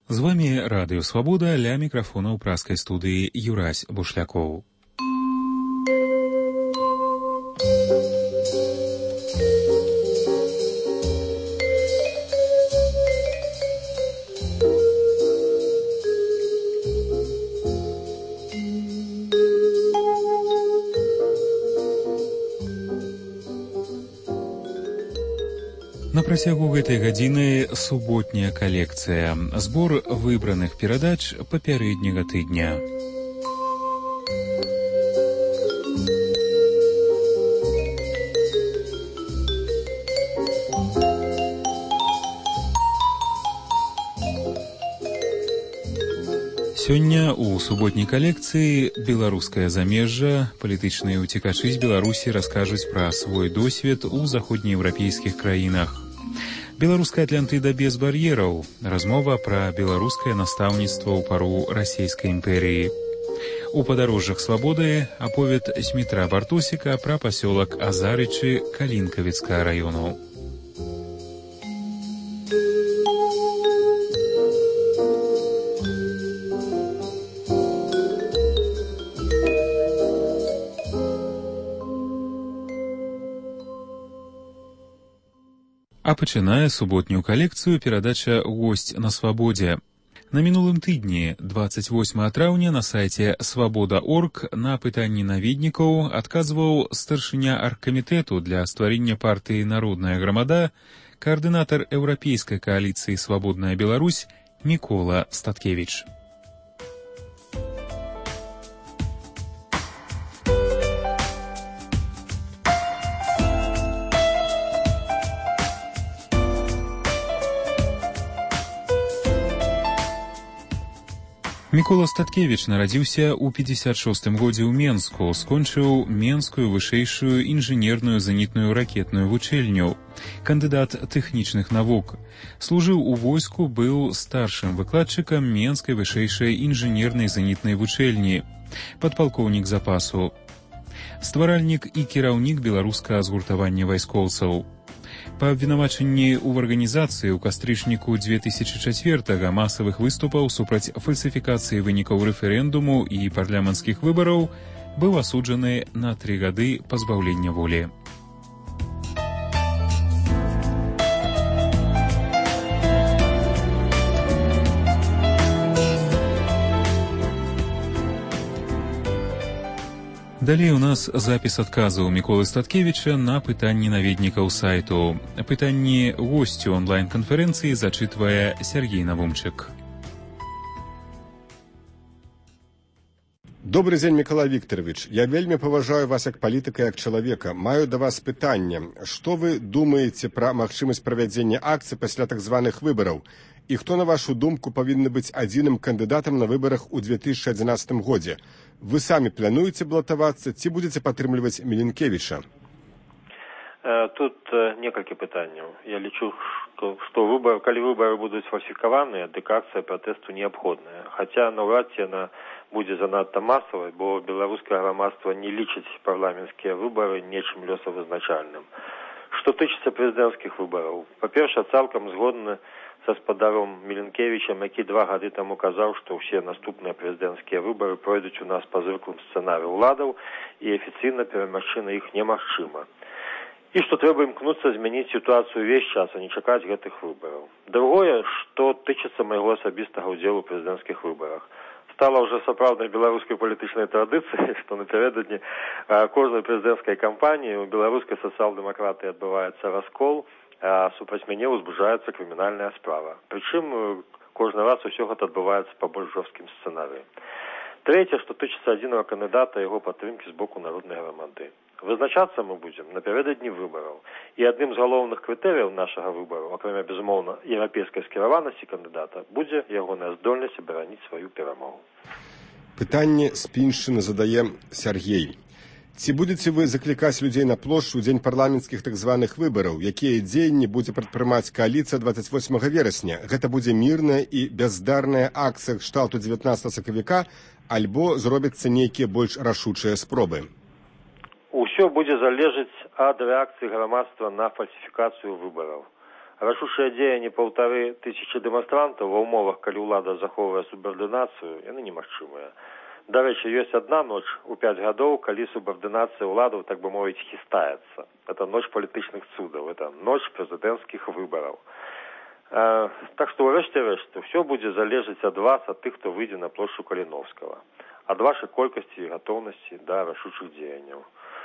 З вами Радыё Свабода, ля мікрафона ў праскай студыі Юрась Бушлякоў. На працягу гэтай гадзіны суботняя калекцыя. Збор выбраных перадач папярэдняга тыдня. Сёння ў суботняй калекцыі беларускае замежжа. Палітычныя ўцекачы з Беларусі раскажуць пра свой досвед у заходнееўрапейскіх краінах. Беларуская Атлантыда без бар'ераў. Размова пра беларускае настаўніцтва ў пару расійскай імперыі. У падарожжах свабоды аповед Змітра Бартосіка пра пасёлак Азарычы Калінкавіцкага раёну. А пачынае суботнюю калекцыю перадача «Госць на свабодзе». На мінулым тыдні, 28 траўня, на сайце «Свабода.орг» на пытанні наведнікаў адказваў старшыня аргкамітэту для стварэння партыі «Народная грамада», каардынатар еўрапейскай кааліцыі «Свабодная Беларусь» Мікола Статкевіч. Мікола Статкевіч нарадзіўся ў 56-м годзе ў Менску, скончыў Менскую вышэйшую інжынерную зенітную ракетную вучэльню, кандыдат тэхнічных навук. Служыў у войску, быў старшым выкладчыкам Менскай вышэйшай інжынернай зенітнай вучэльні, падпалкоўнік запасу. Стваральнік і кіраўнік беларускага згуртавання вайскоўцаў. Па абвінавачанні ў арганізацыі ў кастрычніку 2004 масавых выступаў супраць фальсіфікацыі вынікаў рэферэндуму і парламенцкіх выбараў быў асуджаны на 3 гады пазбаўлення волі. Далей у нас запіс адказаў Міколы Статкевіча на пытанні наведнікаў сайту. Пытанні госцю онлайн-канферэнцыі зачытвае Сергей Навумчык. Добрый дзень, Мікола Вікторович. Я вельмі паважаю вас як палітыка, як чалавека. Маю да вас пытанне. Што вы думаеце пра магчымасць правядзення акцый пасля так званых выбараў? І хто, на вашу думку, павінны быць адзіным кандыдатам на выбарах у 2011 годзе? Вы самі плануеце балатавацца ці будзеце падтрымліваць Міленкевіча? Тут некалькі пытанняў. Я лічу, што калі выбары будуць фальсіфікаваныя, дык акцыя пратэсту неабходная. Хаця наўрад ці яна будзе занадта масавай, бо беларускае грамадства не лічыць парламенцкія выбары нечым лёсавызначальным. Што тычыцца прэзідэнцкіх выбараў, па-першае, цалкам згодны са спадаром Міленкевічам, які 2 гады таму казаў, што ўсе наступныя прэзідэнцкія выбары пройдуць у нас па звыклым сцэнарыю ўладаў і афіцыйна перамагчы на іх немагчыма. І што трэба імкнуцца змяніць сітуацыю ўвесь час, а не чакаць гэтых выбараў. Другое, што тычыцца майго асабістага ўдзелу ў прэзідэнцкіх выбарах. Стала ўжо сапраўднай беларускай палітычнай традыцыяй, што напярэдадні кожнай прэзідэнцкай кампаніі ў беларускай сацыял-дэмакратыі адбываецца раскол, а супраць мяне ўзбужаецца крымінальная справа. Прычым кожны раз усё гэта адбываецца па больш жорсткім сцэнарыі. Трэцяе, што тычыцца адзінага кандыдата яго падтрымкі з боку народнай грамады. Вызначацца мы будзем напярэдадні выбараў. І адным з галоўных крытэрыяў нашага выбару, акрамя, безумоўна, еўрапейскай скіраванасці кандыдата, будзе ягоная здольнасць абараніць сваю перамогу. Пытанне з Піншчыны задае Сергей. Ці будзеце вы заклікаць людзей на плошчу ў дзень парламенцкіх так званых выбараў? Якія дзеянні будзе прадпрымаць кааліцыя 28 верасня? Гэта будзе мірная і бяздарная акцыя кшталту 19 сакавіка, альбо зробяцца нейкія больш рашучыя спробы? Усё будзе залежаць ад рэакцыі грамадства на фальсіфікацыю выбараў. Рашучыя дзеянні 1500 дэманстрантаў ва ўмовах, калі ўлада захоўвае субардынацыю, яны немагчымыя. Дарэчы, ёсць одна ноч у 5 гадоў, калі субардынацыя ўладаў, так бы мовіць, хістаецца. Это ноч палітычных цудаў, это ноч прэзідэнцкіх выбараў. Так што, урэшце рэшт, все будзе залежаць ад вас, ад тых, хто выйдзе на плошчу Каліновскага, ад вашай колькасці і гатоўнасці да рашучых дзеянняў.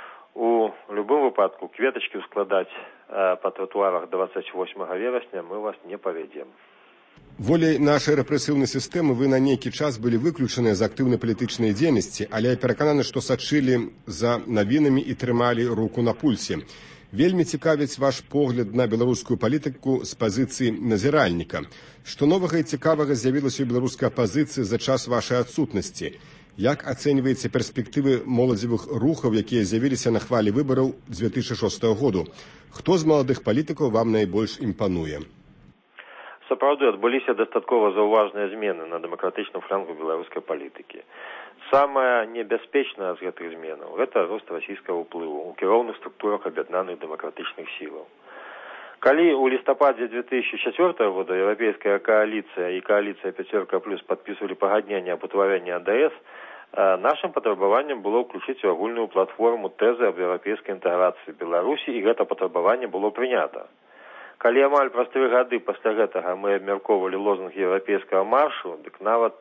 У любым выпадку кветачкі ўскладаць па тратуарах 28 верасня мы вас не павядзем. Воляй нашай рэпрэсіўнай сістэмы вы на нейкі час былі выключаныя з актыўнай палітычнай дзейнасці, але я перакананы, што сачылі за навінамі і трымалі руку на пульсе. Вельмі цікавіць ваш погляд на беларускую палітыку з пазіцыі назіральніка. Што новага і цікавага з'явілася ў беларускай апазіцыі за час вашай адсутнасці? Як ацэньваеце перспектывы моладзевых рухаў, якія з'явіліся на хвалі выбараў 2006 году? Хто з маладых палітыкаў вам найбольш імпануе? Сапраўды, адбыліся дастаткова заўважныя змены на дэмакратычным флангу беларускай палітыкі. Самае небяспечнае з гэтых зменаў – гэта рост расійскага ўплыву ў кіроўных структурах аб'яднаных дэмакратычных сілаў. Калі ў лістападзе 2004 года Еўрапейская коаліцыя і коаліцыя «Пяцёрка плюс» падпісвалі пагадненне аб утварэнні АДС, нашым патрабаваннем было ўключыць у агульную платформу тэзы аб еўрапейскай інтэграцыі Беларусі, і гэта патрабаванне было прынята. Калі амаль праз 3 гады пасля гэтага мы абмяркоўвалі лозунг еўрапейскага маршу, дык нават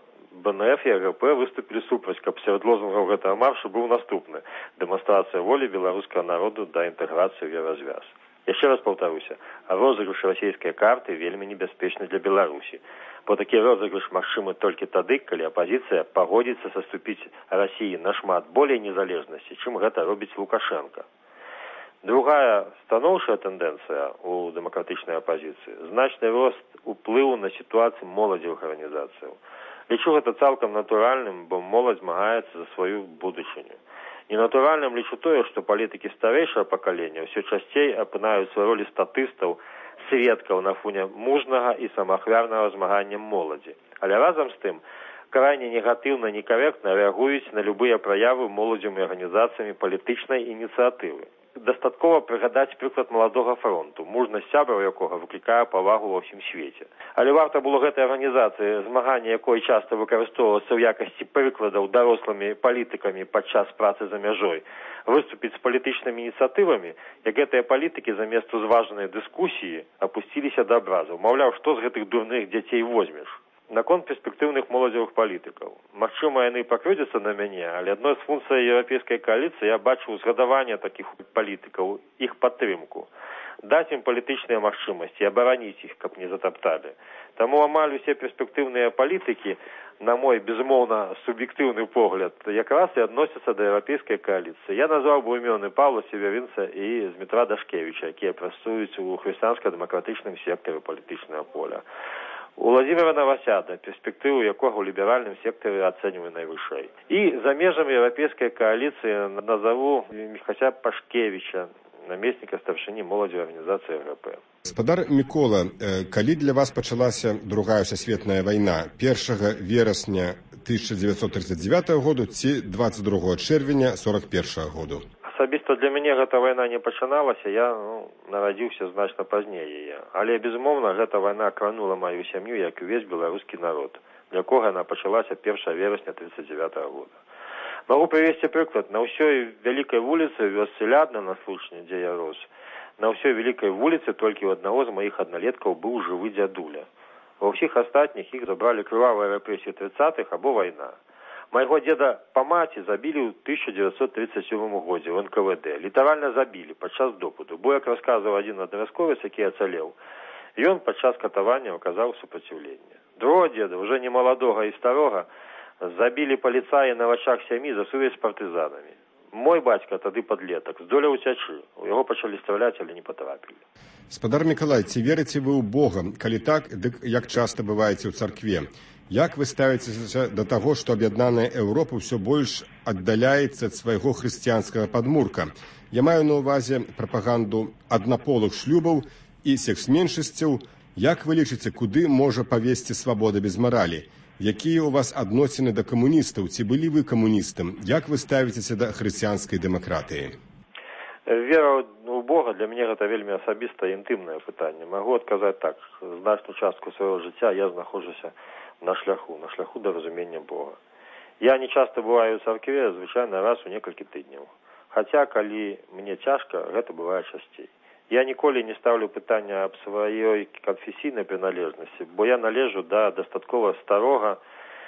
БНФ і АГП выступілі супраць, каб сярод лозунгаў гэтага маршу быў наступны – дэманстрацыя волі беларускага народу да інтэграцыі ў еўразвяз. Яшчэ раз паўтаруся, розыгрыш расійскай карты вельмі небяспечны для Беларусі, бо такі розыгрыш магчымы толькі тады, калі апазіцыя пагодзіцца саступіць Расіі нашмат болей незалежнасці, чым гэта робіць Лукашенко. Другая станоўчая тэндэнцыя ў дэмакратычнай апазіцыі – значны рост уплыву на сітуацыю моладзевых арганізацыяў. Лічу гэта цалкам натуральным, бо моладзь змагаецца за сваю будучыню. Ненатуральным лічу тое, што палітыкі старэйшага пакалення ўсё часцей апынаюць сваю ролі статыстаў, сведкаў на фоне мужнага і самаахвярнага змагання моладзі. Але разам з тым, крайне негатыўна, некарэктна рэагуюць на любыя праявы моладзевымі арганізацыямі палітычнай ініцыятывы. Дастаткова прыгадаць прыклад маладога фронту, мужнасць сябраў якога выклікае павагу ва ўсім свеце. Але варта было гэтай арганізацыі, змагання якой часта выкарыстоўвацца ў якасці прыкладаў дарослымі палітыкамі падчас працы за мяжой, выступіць з палітычнымі ініцыятывамі, як гэтыя палітыкі замест узважанай дыскусіі апусціліся да абразаў. Маўляў, што з гэтых дурных дзяцей возьмеш? Наконт перспектыўных моладзевых палітыкаў. Магчыма, яны пакрыўдзяцца на мяне, але адной з функцый еўрапейскай коаліцыі я бачу узгадаванне такіх палітыкаў, іх падтрымку. Даць ім палітычныя магчымасці, абараніць іх, каб не затапталі. Таму амаль усе перспектыўныя палітыкі, на мой, безумоўна, суб'ектыўны погляд, якраз і адносяцца да еўрапейскай коаліцыі. Я назваў бы імёны Паўла Северінца і Змітра Дашкевіча, якія працуюць у хрысціянска-дэмакратычным сектары палітычнага поля. Уладзіміра Навасяда, перспектыву якога ў ліберальным сектары ацэньваю найвышэй. І за межамі еўрапейскай коаліцыі назову Міхася Пашкевіча, намесніка старшыні моладзевай арганізацыі АГП. Гаспадар Мікола, калі для вас пачалася Другая сусветная вайна? 1 верасня 1939 году ці 22 чэрвеня 41 году? Асабіста для мяне гэта вайна не пачыналася, я нарадзіўся значна пазней яе. Але, безумоўна, гэта вайна кранула маю сям'ю, як увесь беларускі народ, для кога яна пачалася 1 верасня 1939 года. Магу прывесці прыклад. На ўсёй вялікай вуліцы ў вёсцы Лядна, на Случні, дзе я рос, на ўсёй вялікай вуліцы толькі ў аднаго з маіх адналеткаў быў жывы дзядуля. Ва ўсіх астатніх іх забралі крывавыя рэпрэсіі 30-х або вайна. Майго деда па маці забілі ў 1937 годзе ў НКВД. Літаральна забілі падчас допыту. Бо, як расказваў адзін аднаразковец, які ацалеў, ён падчас катавання аказаў супраціўленне. Другого деда, уже не маладога і старога, забілі паліцаі на вачах сям'і за сувязь з партызанамі. Мой бацька, тады падлетак, здолеў уцячы. У яго пачалі страляць, але не патрапілі. Спадар Мікалай, ці верыце вы ў Бога? Калі так, дык як часта бываеце ў царкве? Як вы ставіцеся да таго, што аб'яднаная Еўропа ўсё больш аддаляецца ад свайго хрысціянскага падмурка? Я маю на ўвазе прапаганду аднаполых шлюбаў і секс-меншасцяў. Як вы лічыце, куды можа павесці свабода без маралі? Якія ў вас адносіны да камуністаў? Ці былі вы камуністам? Як вы ставіцеся да хрысціянскай дэмакратыі? Вера ў Бога для мяне гэта вельмі асабістае інтымнае пытанне. Магу адказаць так: значную частку свайго жыцця я знаходжуся на шляху да разумення Бога. Я не часта бываю ў царкве, звычайна раз у некалькі тыдняў. Хаця, калі мне цяжка, гэта бывае часцей. Я ніколі не ставлю пытання аб сваёй канфесійнай прыналежнасці, бо я належу да дастаткова старога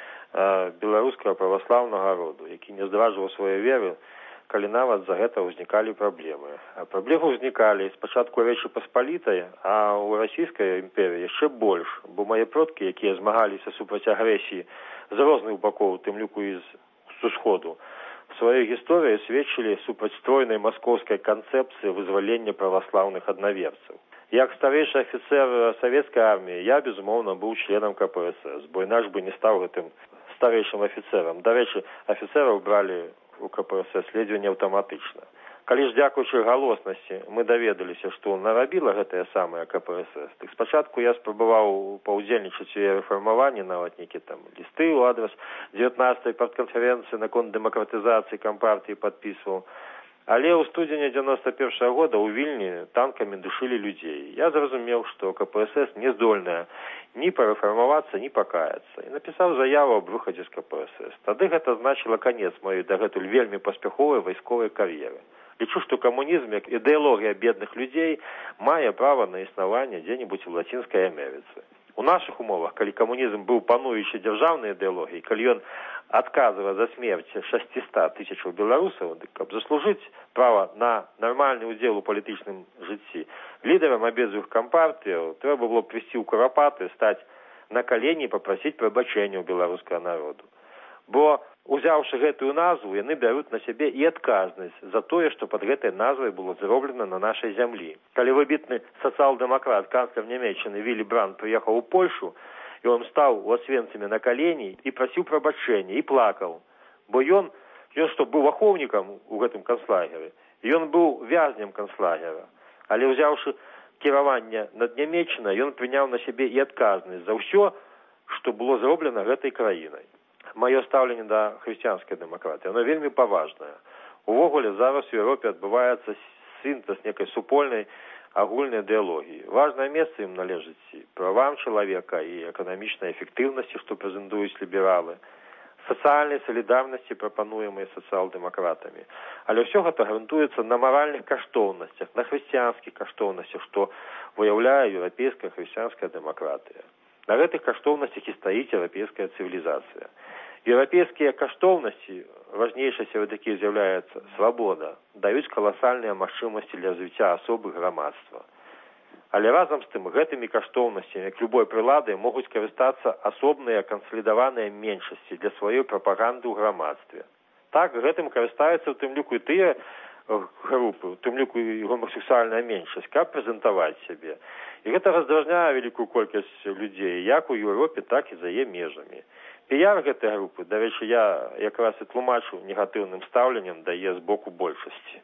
беларускага праваслаўнага роду, які не здраджваў свае веры, калі нават за гэта ўзнікалі праблемы. А праблемы ўзнікалі спачатку Рэчы Паспалітай, а ў расійскай імперыі яшчэ больш, бо мае продкі, якія змагаліся супраць агрэсіі з розных бакоў, тым ліку і з усходу, в сваёй гісторыі сведчылі супраць стройнай маскоўскай канцэпцыі вызвалення праваслаўных аднаверцаў. Як старэйшы афіцэр савецкай арміі, я, безумоўна, быў членам КПСС, бо інакш бы не стаў гэтым старэйшым афіцэрам. Дарэчы, афіцэраў бралі у КПСС ледзьве не аўтаматычна. Калі ж дзякуючы галоснасці мы даведаліся, што нарабіла гэтая самая КПСС, так спачатку я спрабаваў паўдзельнічаць у яе рэфармаванні, нават нейкі там лісты ў адрас 19-й партканферэнцыі наконт дэмакратызацыі кампартыі падпісваў. Але ў студзені 91-го года ў Вільні танкамі душылі людзей. Я зразумеў, што КПСС не здольная ні парэфармавацца, ні пакаяцца. І напісаў заяву аб выхадзе з КПСС. Тады гэта значыла канец маёй дагэтуль вельмі паспяховай вайсковай кар'еры. Лічу, што камунізм, як ідэалогія бедных людзей, мае права на існаванне дзе-небудзь у Лацінскай Амерыцы. У нашых умовах, калі камунізм быў пануючай дзяржаўнай ідэалогіяй, калі ён адказвае за смерць 600 тысячаў беларусаў, каб заслужыць права на нармальны ўдзел у палітычным жыцці, лідарам абедзвюх кампартыяў трэба было прыйсці ў Курапаты, стаць на калені і папрасіць прабачэння ў беларускага народу. Бо, узяўшы гэтую назву, яны бяруць на сябе і адказнасць за тое, што пад гэтай назвай было зроблена на нашай зямлі. Калі выбітны сацыял-дэмакрат, канцлер Нямецчыны Вілі Брандт прыехаў у Польшу, і он стаў у Асвенцыме на калені і прасіў прабачэння, і плакаў. Бо ён што, быў ахоўнікам у гэтым канцлагеры, ён быў вязнем канцлагера. Але ўзяўшы кіраванне над Нямецчынай, ён прыняў на сябе і адказнасць за ўсё, што было зроблена гэтай краінай. Маё стаўленне да хрысціянскай дэмакратыі, оно вельмі паважнае. Увогуле, зараз у Еўропе адбываецца сінтэз некай супольнай агульнай ідэалогіі. Важнае месца ім належыць і правам чалавека, і эканамічнай эфектыўнасці, што прэзентуюць лібералы, сацыяльнай салідарнасці, прапануемай сацыял-дэмакратамі. Але ўсё гэта грунтуецца на маральных каштоўнасцях, на хрысціянскіх каштоўнасцях, што выяўляе еўрапейская хрысціянская дэмакратыя. На гэтых каштоўнасцях і стаіць еўрапейская цывілізацыя. Еўрапейскія каштоўнасці, важнейшай сярод якіх з'яўляецца свабода, даюць каласальныя магчымасці для развіцця асобы грамадства. Але разам з тым гэтымі каштоўнасцямі, як любой прылады, могуць карыстацца асобныя кансалідаваныя меншасці для сваёй прапаганды ў грамадстве. Так, гэтым карыстаюцца ў тым ліку і тыя групы, у тым ліку і гомасексуальная меншасць, каб прэзентаваць сябе. І гэта раздражняе вялікую колькасць людзей, як у Еўропе, так і за яе межамі. Піяр гэтай групы, дарэчы, я якраз і тлумачу негатыўным стаўленнем дае з боку большасці.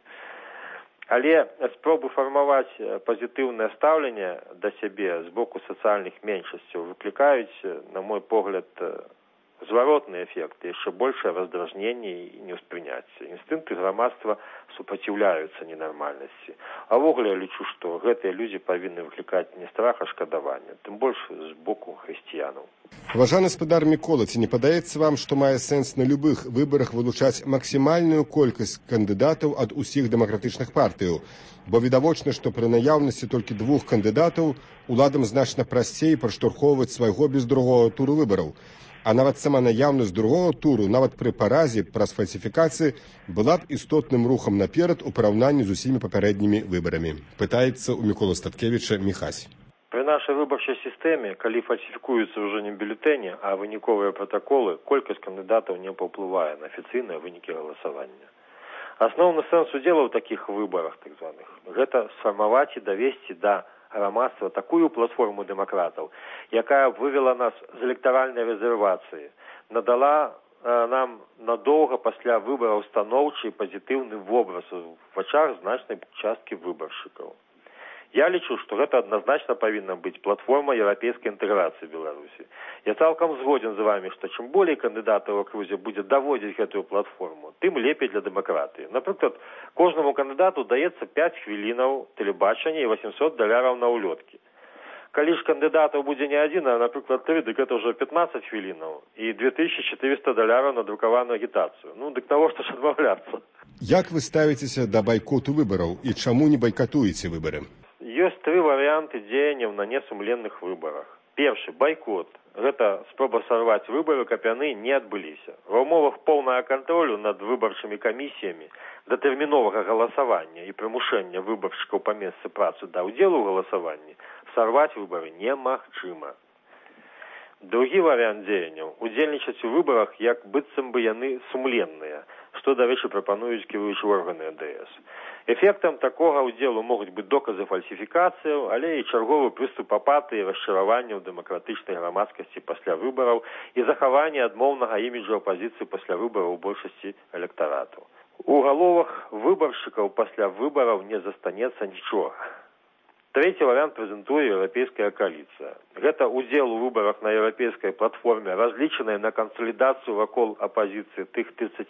Але спробы фармаваць пазітыўнае стаўленне да сябе з боку сацыяльных меншасцяў выклікаюць, на мой погляд, зваротны эфект, яшчэ большае раздражненне і неўспрыняцце. Інстынкты грамадства супраціўляюцца ненармальнасці. А ввогуле я лічу, што гэтыя людзі павінны выклікаць не страх, а шкадаванне, тым больш з боку хрысціянаў. Уважаемый спадар Мікола, ці не падаецца вам, што мае сэнс на любых выбарах вылучаць максімальную колькасць кандыдатаў ад усіх дэмакратычных партыяў? Бо відавочна, што пры наяўнасці толькі двух кандыдатаў уладам значна прасцей праштурхоўваць свайго без другого туру выбараў. А нават сама наяўнасць другого туру, нават пры паразе праз фальсіфікацыі, была б істотным рухам наперад у параўнанні з усімі папярэднімі выбарамі. Пытаецца ў Міколы Статкевіча Міхась. Пры нашай выбарчай сістэме, калі фальсіфікуюцца ўжо не бюлетэні, а выніковыя пратаколы, колькасць кандыдатаў не паўплывае на афіцыйныя вынікі галасавання. Асноўны сэнс удзела ў такіх выбарах, так званых, гэта сфармаваць і давесці да грамадства такую платформу дэмакратаў, якая вывела нас з электаральнай рэзервацыі, надала нам надоўга пасля выбараў станоўчы і пазітыўны вобраз у вачах значнай часткі выбаршчыкаў. Я лічу, што гэта адназначна павінна быць платформа еўрапейскай інтэграцыі Беларусі. Я цалкам згоден з вами, што чым болей кандыдатаў у акрузе будзе даводзіць гэтую платформу, тым лепей для дэмакратыі. Напрыклад, кожнаму кандыдату даецца 5 хвілінаў тэлебачання і $800 на ўлёткі. Калі ж кандыдатаў будзе не адзін, а, напрыклад, 3, дык гэта ўжо 15 хвілінаў і $2400 на друкаваную агітацыю. Ну, дык навошта ж адмаўляцца? Як вы ставіцеся да байкоту выбараў і чаму не байкатуеце выбары? Ёсць 3 варыянты дзеянняў на несумленных выбарах. Першы – байкот. Гэта спроба сарваць выбары, каб яны не адбыліся. Ва ўмовах поўнага кантролю над выбарчымі камісіямі, датэрміновага галасавання і прымушэння выбаршчыкаў па месцы працы да ўдзелу ў галасаванні сарваць выбары немагчыма. Другі варыянт дзеянняў – удзельнічаць у выбарах, як быццам бы яны сумленныя, што, дарэчы, прапануюць кіруючыя органы АДС. Эфектам такога ўдзелу могуць быць доказы фальсіфікацыяў, але і чарговы прыступ апатыі і расчаравання ў дэмакратычнай грамадскасці пасля выбараў і захаванне адмоўнага іміджу апазіцыі пасля выбараў у большасці электарату. У галовах выбаршчыкаў пасля выбараў не застанецца нічога. Трэці варыянт прэзентуе еўрапейская коаліцыя. Гэта ўдзел у выбарах на еўрапейскай платформе, разлічаная на кансалідацыю вакол апазіцыі тых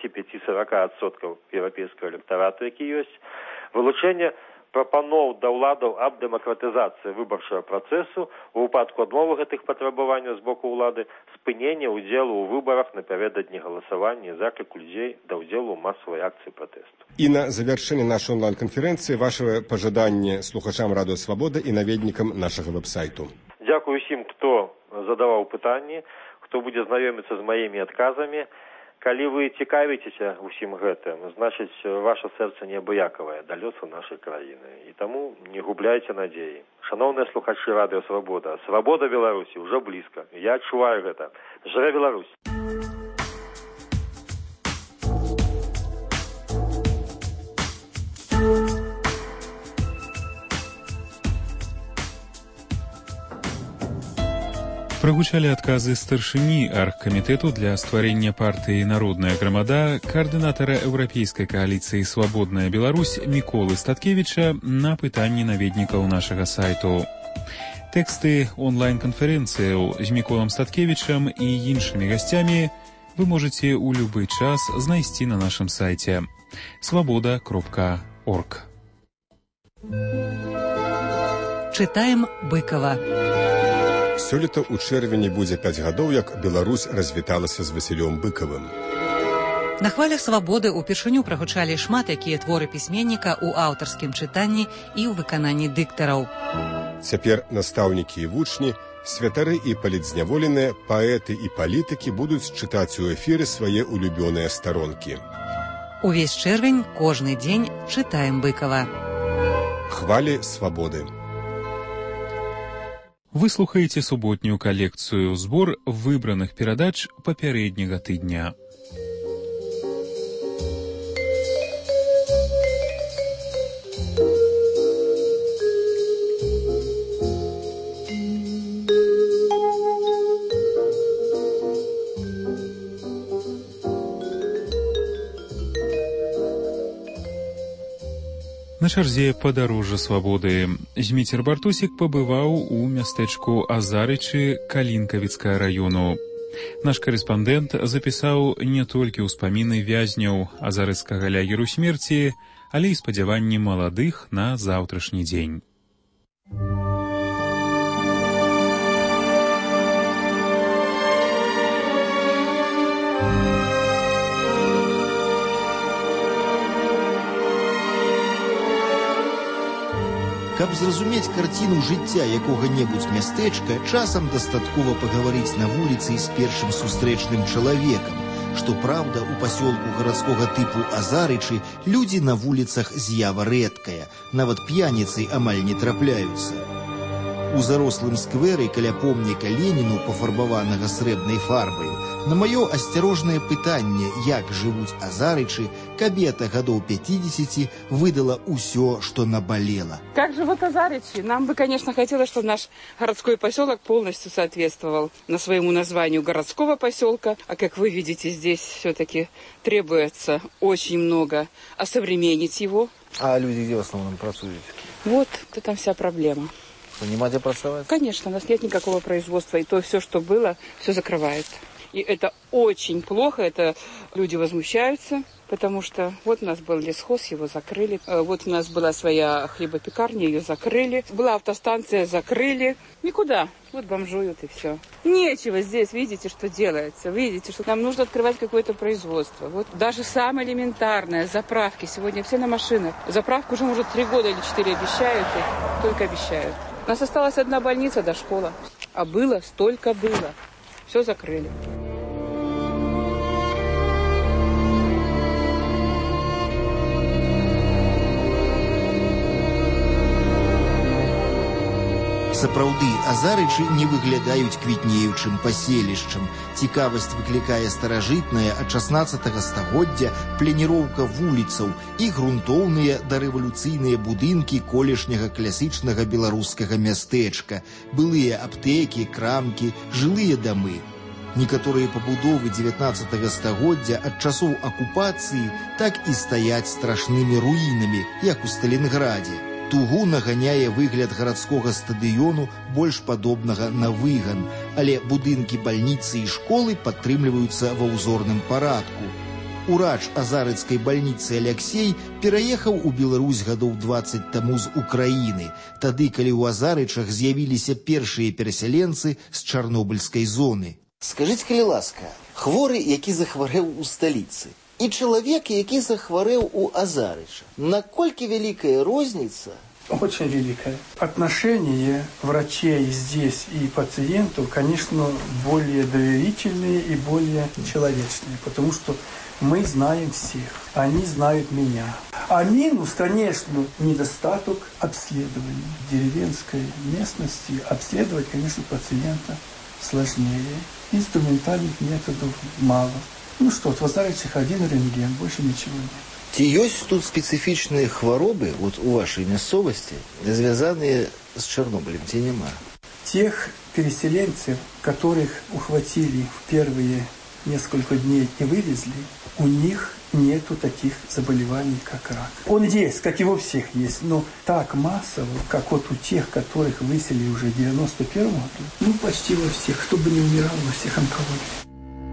35-40% еўрапейскага электарату, які ёсць, вылучэнне прапаноў да ўладаў аб дэмакратызацыі выбарчага працэсу, у выпадку адмовы гэтых патрабаванняў з боку ўлады, спыненне ўдзелу ў выбарах напярэдадні галасавання і заклік людзей да ўдзелу ў масавай акцыі пратэсту. І на завяршэнне нашай онлайн-канферэнцыі ваше пажаданне слухачам Радыё Свабода і наведнікам нашага вэб-сайту. Дзякую усім, хто задаваў пытанні, хто будзе знаёміцца з маімі адказамі. Калі вы цікавіцеся ўсім гэтым, значыць, ваша сэрца неабыякавае да лёсу нашай краіны. І таму не губляйце надзеі. Шаноўныя слухачы Радыё Свабода, свабода Беларусі ўжо блізка. Я адчуваю гэта. Жыве Беларусь! Прагучалі адказы старшыні аргкамітэту для стварэння партыі «Народная грамада» каардынатара еўрапейскай кааліцыі «Свабодная Беларусь» Міколы Статкевіча на пытанні наведнікаў нашага сайту. Тэксты онлайн-канферэнцыяў з Міколам Статкевічам і іншымі гасцямі вы можаце ў любы час знайсці на нашым сайце свабода.орг. Чытаем Быкова. Сёлета ў чэрвені будзе 5 гадоў, як Беларусь развіталася з Васілём Быкавым. На хвалях свабоды ўпершыню прагучалі шмат якія творы пісьменніка ў аўтарскім чытанні і ў выкананні дыктараў. Цяпер настаўнікі і вучні, святары і палітзняволеныя, паэты і палітыкі будуць чытаць у эфіры свае улюбёныя старонкі. Увесь чэрвень, кожны дзень чытаем Быкава. Хвалі свабоды. Вы слухаеце суботнюю калекцыю збор выбраных перадач папярэдняга тыдня. На чарзе падарожжа свабоды. Зміцер Бартусік пабываў у мястэчку Азарычы Калінкавіцкага раёну. Наш карэспандэнт запісаў не толькі ўспаміны вязняў азарыцкага лягеру смерці, але і спадзяванні маладых на заўтрашні дзень. Каб зразумець карціну жыцця якога-небудзь мястэчка, часам дастаткова пагаварыць на вуліцы з першым сустрэчным чалавекам. Што праўда, у пасёлку гарадскога тыпу Азарычы людзі на вуліцах з'ява рэдкая, нават п'яніцы амаль не трапляюцца. У зарослым скверы каля помніка Леніну, пафарбаванага срэбнай фарбай, на маё асцярожнае пытанне, як жывуць Азарычы, кабета гадоў 50 выдала ўсё, что наболело. Как живут Азарычи? Нам бы, конечно, хотелось, чтобы наш городской поселок полностью соответствовал на своему названию городского поселка. А как вы видите, здесь все-таки требуется очень много осовременить его. А люди где в основном працуют? Вот это там вся проблема. Нема где працевать? Конечно, у нас нет никакого производства, и то все, что было, все закрывает. И это очень плохо, это люди возмущаются, потому что вот у нас был лесхоз, его закрыли. Вот у нас была своя хлебопекарня, ее закрыли. Была автостанция, закрыли. Никуда. Вот бомжуют и все. Нечего здесь, видите, что делается. Видите, что нам нужно открывать какое-то производство. Вот даже самое элементарное, заправки. Сегодня все на машинах. Заправку уже, может, 3 года или 4 обещают, и только обещают. У нас осталась одна больница до школы. А было, столько было. Все закрыли. Сапраўды, азарычы не выглядаюць квітнеючым паселішчам. Цікавасць выклікае старажытная ад 16 стагоддзя планіроўка вуліцаў і грунтоўныя дарэвалюцыйныя будынкі колішняга класічнага беларускага мястэчка, былыя аптэкі, крамкі, жылыя дамы. Некаторыя пабудовы 19 стагоддзя ад часоў акупацыі так і стаяць страшнымі руінамі, як у Сталінградзе. Тугу наганяе выгляд гарадскога стадыёну, больш падобнага на выган, але будынкі бальніцы і школы падтрымліваюцца ва ўзорным парадку. Урач азарыцкай бальніцы Аляксей пераехаў у Беларусь гадоў 20 таму з Украіны, тады, калі ў Азарычах з'явіліся першыя перасяленцы з чарнобыльскай зоны. Скажыце, калі ласка, хворы, які захварэў у сталіцы, и человек, який захворел у Азарыча. Накольки великая розница? Очень великая. Отношения врачей здесь и пациентов, конечно, более доверительные и более человечные, потому что мы знаем всех, они знают меня. А минус, конечно, недостаток обследования. В деревенской местности обследовать, конечно, пациента сложнее. Инструментальных методов мало. Ну что, в Азарычах один рентген, больше ничего нет. Ці ёсць тут специфичные хворобы вот у вашей мясцовасці, связанные с Чернобылем, ці нема? Тех переселенцев, которых ухватили в первые несколько дней и вывезли, у них нету таких заболеваний, как рак. Он есть, как и у всех есть, но так массово, как вот у тех, которых выселили уже в 91 году, ну почти во всех, кто бы не умирал, во всех онкологиях.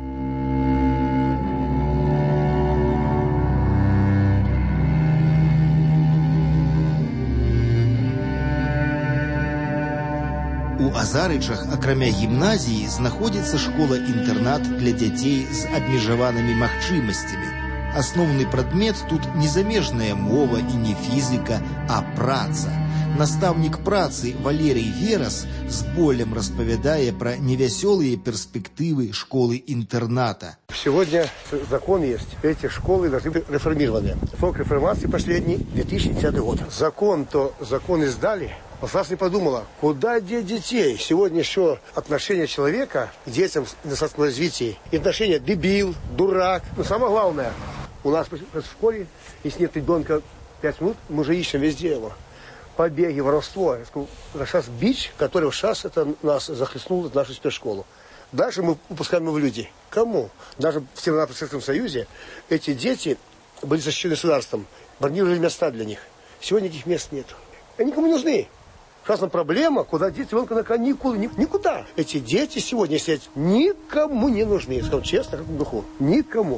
У Азарычах, акрамя гімназіі, знаходзіцца школа-інтэрнат для дзяцей з абмежаванымі магчымасцямі. Асноўны прадмет тут не замежная мова і не фізіка, а праца. Настаўнік працы Валерий Верас з болем распавядае пра невясёлыя перспектывы школы-интерната. Сегодня закон есть. Эти школы должны быть реформированы. Срок реформации последний 2010 год. Закон издали. Государство не подумала, куда деть детей. Сегодня еще отношение человека к детям в недостаточном развитии. И отношение дебил, дурак. Но самое главное, у нас в школе, если нет ребенка 5 минут, мы уже ищем везде его. Побеги, воровство. Это сейчас бич, который сейчас это нас захлестнул в нашу спецшколу. Дальше мы выпускаем его в люди. Кому? Даже в Советском Союзе эти дети были защищены государством. Бронировали места для них. Сегодня таких мест нет. Они никому не нужны. Сейчас проблема, куда деть ребенка на каникулы, никуда. Эти дети сегодня, если никому не нужны, я скажу честно, как в духу, никому.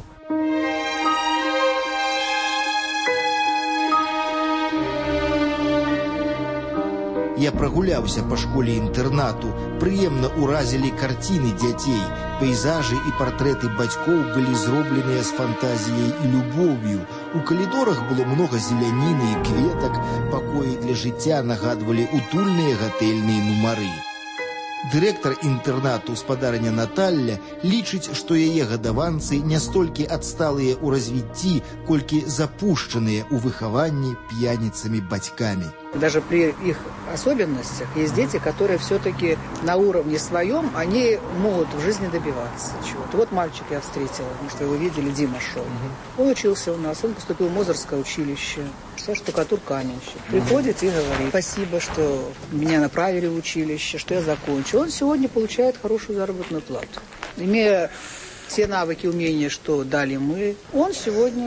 Я прагуляўся па школе-інтэрнату, прыемна ўразілі карціны дзяцей. Пейзажы і партрэты бацькоў былі зробленыя з фантазіяй і любоўю. У калідорах было многа зеляніны і кветак, пакоі для жыцця нагадвалі утульныя гатэльныя нумары. Дырэктар інтэрнату спадарня Наталля лічыць, што яе гадаванцы не столькі адсталыя ў развіцці, колькі запушчаныя ў выхаванні п'яніцамі бацькамі. Даже при их особенностях есть дети, которые все-таки на уровне своем, они могут в жизни добиваться чего-то. Вот мальчик я встретила, может, вы его видели, Дима шел. Он учился у нас, он поступил в Мозырское училище, штукатур-каменщик. Приходит и говорит: спасибо, что меня направили в училище, что я закончил. Он сегодня получает хорошую заработную плату. Имея те навыки, умения, что дали мы, он сегодня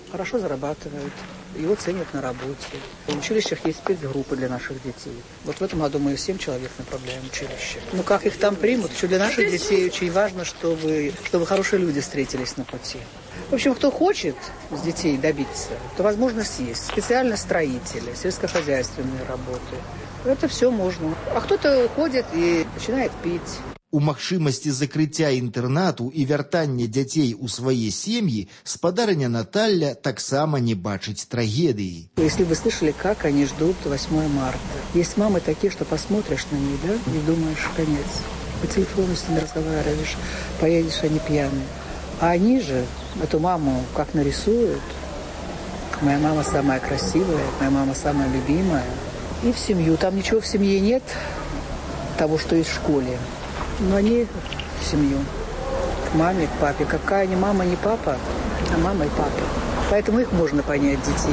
хорошо зарабатывает, его ценят на работе. В училищах есть спецгруппы для наших детей. Вот в этом году мы 7 человек направляем в училище. Ну, как их там примут, еще для наших детей очень важно, чтобы хорошие люди встретились на пути. В общем, кто хочет с детей добиться, то возможность есть. Специально строители, сельскохозяйственные работы. Это все можно. А кто-то уходит и начинает пить. У магчымасці закрыцця інтэрнату і вяртання дзяцей у свае сем'і спадарыня Наталья таксама не бачыць трагедыі. Если вы слышали, как они ждут 8 марта. Есть мамы такие, что посмотришь на них, да, и думаешь, конец. По телефону с ними разговариваешь, поедешь, они пьяные. А они же эту маму как нарисуют. Моя мама самая красивая, моя мама самая любимая. И в семью. Там ничего в семье нет, того, что есть в школе. Но они в семью. К маме, к папе. Какая ни мама, ни папа, а мама и папа. Поэтому их можно понять, детей.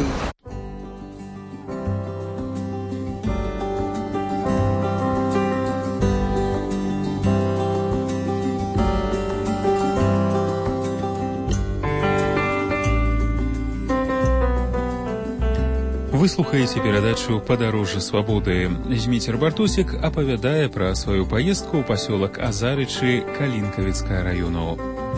Вы слухаеце перадачу «Падарожжа свабоды». Зміцер Бартусік апавядае пра сваю паездку ў пасёлак Азарычы Калінкавіцкага раёну.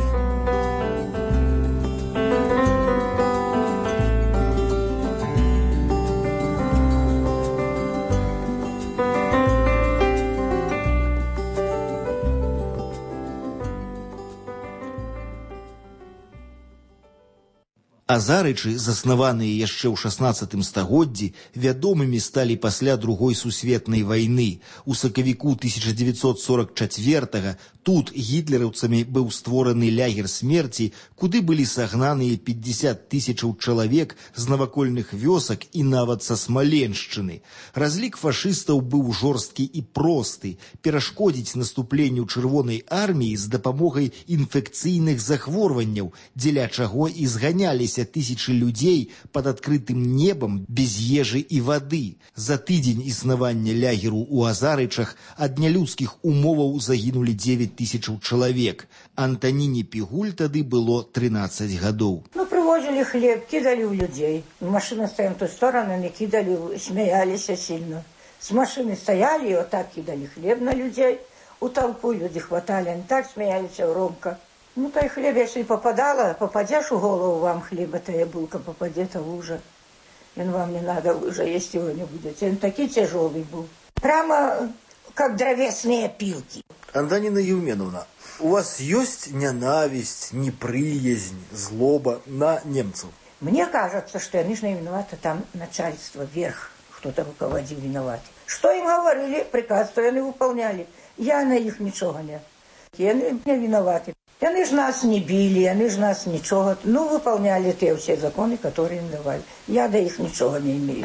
Азарычы, заснаваныя яшчэ ў 16 стагоддзі, вядомымі сталі пасля Другой сусветнай вайны. У сакавіку 1944-га тут гітлераўцамі быў створаны лягер смерці, куды былі сагнаныя 50 000 чалавек з навакольных вёсак і нават са Смаленшчыны. Разлік фашыстаў быў жорсткі і просты – перашкодзіць наступленню Чырвонай арміі з дапамогай інфекцыйных захворванняў, дзеля чаго і зганяліся тысячи людзей под адкрытым небам без ежы і вады. За тыдзень існавання лягеру ў Азарычах ад нялюдскіх умоваў загінулі 9 000 чалавек. Антаніне Пігуль тады было 13 гадоў. Ну, привозили хлеб, кидали в людей. Машина стояла в ту сторону, не кидали, смеялись сильно. С машины стояли и вот так кидали хлеб на людей. У толпу люди хватали, они так смеялись громко. Ну, то и хлеб, если попадало, попадешь в голову, вам хлеба-то и булка попадет, а лужа. И вам не надо лужа, есть его не будет. Он такой тяжелый был. Прямо как дровесные пилки. Антонина Евменовна, у вас есть ненависть, неприязнь, злоба на немцев? Мне кажется, что они же не виноваты, там начальство, верх, кто-то руководил, виноват. Что им говорили, приказ, то они выполняли. Я на их ничего не. Они не виноваты. Они же нас не били, они же нас ничего. Ну, выполняли те все законы, которые им давали. Я до их ничего не имею.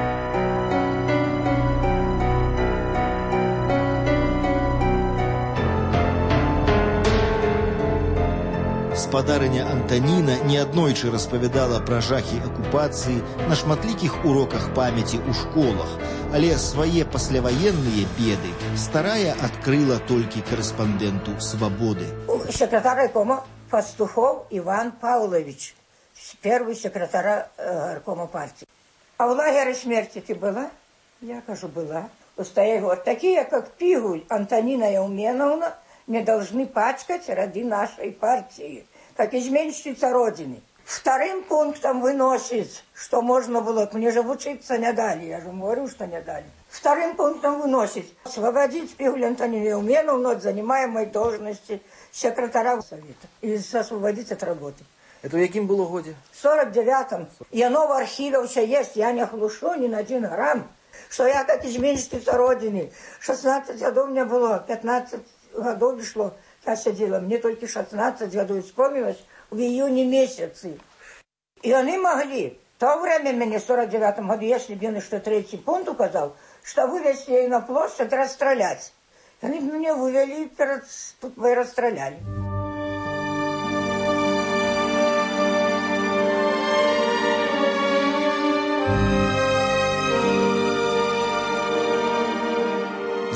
Спадарыня Антаніна неаднойчы распавядала пра жахі акупацыі на шматлікіх уроках памяці ў школах, але свае пасляваенныя беды старая адкрыла толькі корэспандэнту «Свабоды». Секретарь райкома Пастухов Иван Павлович, первый секретарь райкома партии. А в лагере смерти ты была? Я кажу, была. Устояли вот такие, как Пигуль, Антонина Евменовна, не должны пачкать ради нашей партии, как изменщица Родины. Вторым пунктом выносит, что можно было, мне же учиться не дали, я же говорю, что не дали. Вторым пунктом выносит освободить Пигуль Антонину Евменовну от занимаемой должности секретаря совета и освободить от работы. Это в яким было годе? В 49-м. И оно в архиве все есть, я не глушу ни на 1 грамм, что я как изменщица Родины. 16 годов мне было, 15 годов шло, я сидела, мне только 16 годов вспомнилось в июне месяце. И они могли, в то время мне в 49-м году, если бы мне что 3-й пункт указал, что вывести ее на площадь, расстрелять. Они меня вывели и расстреляли.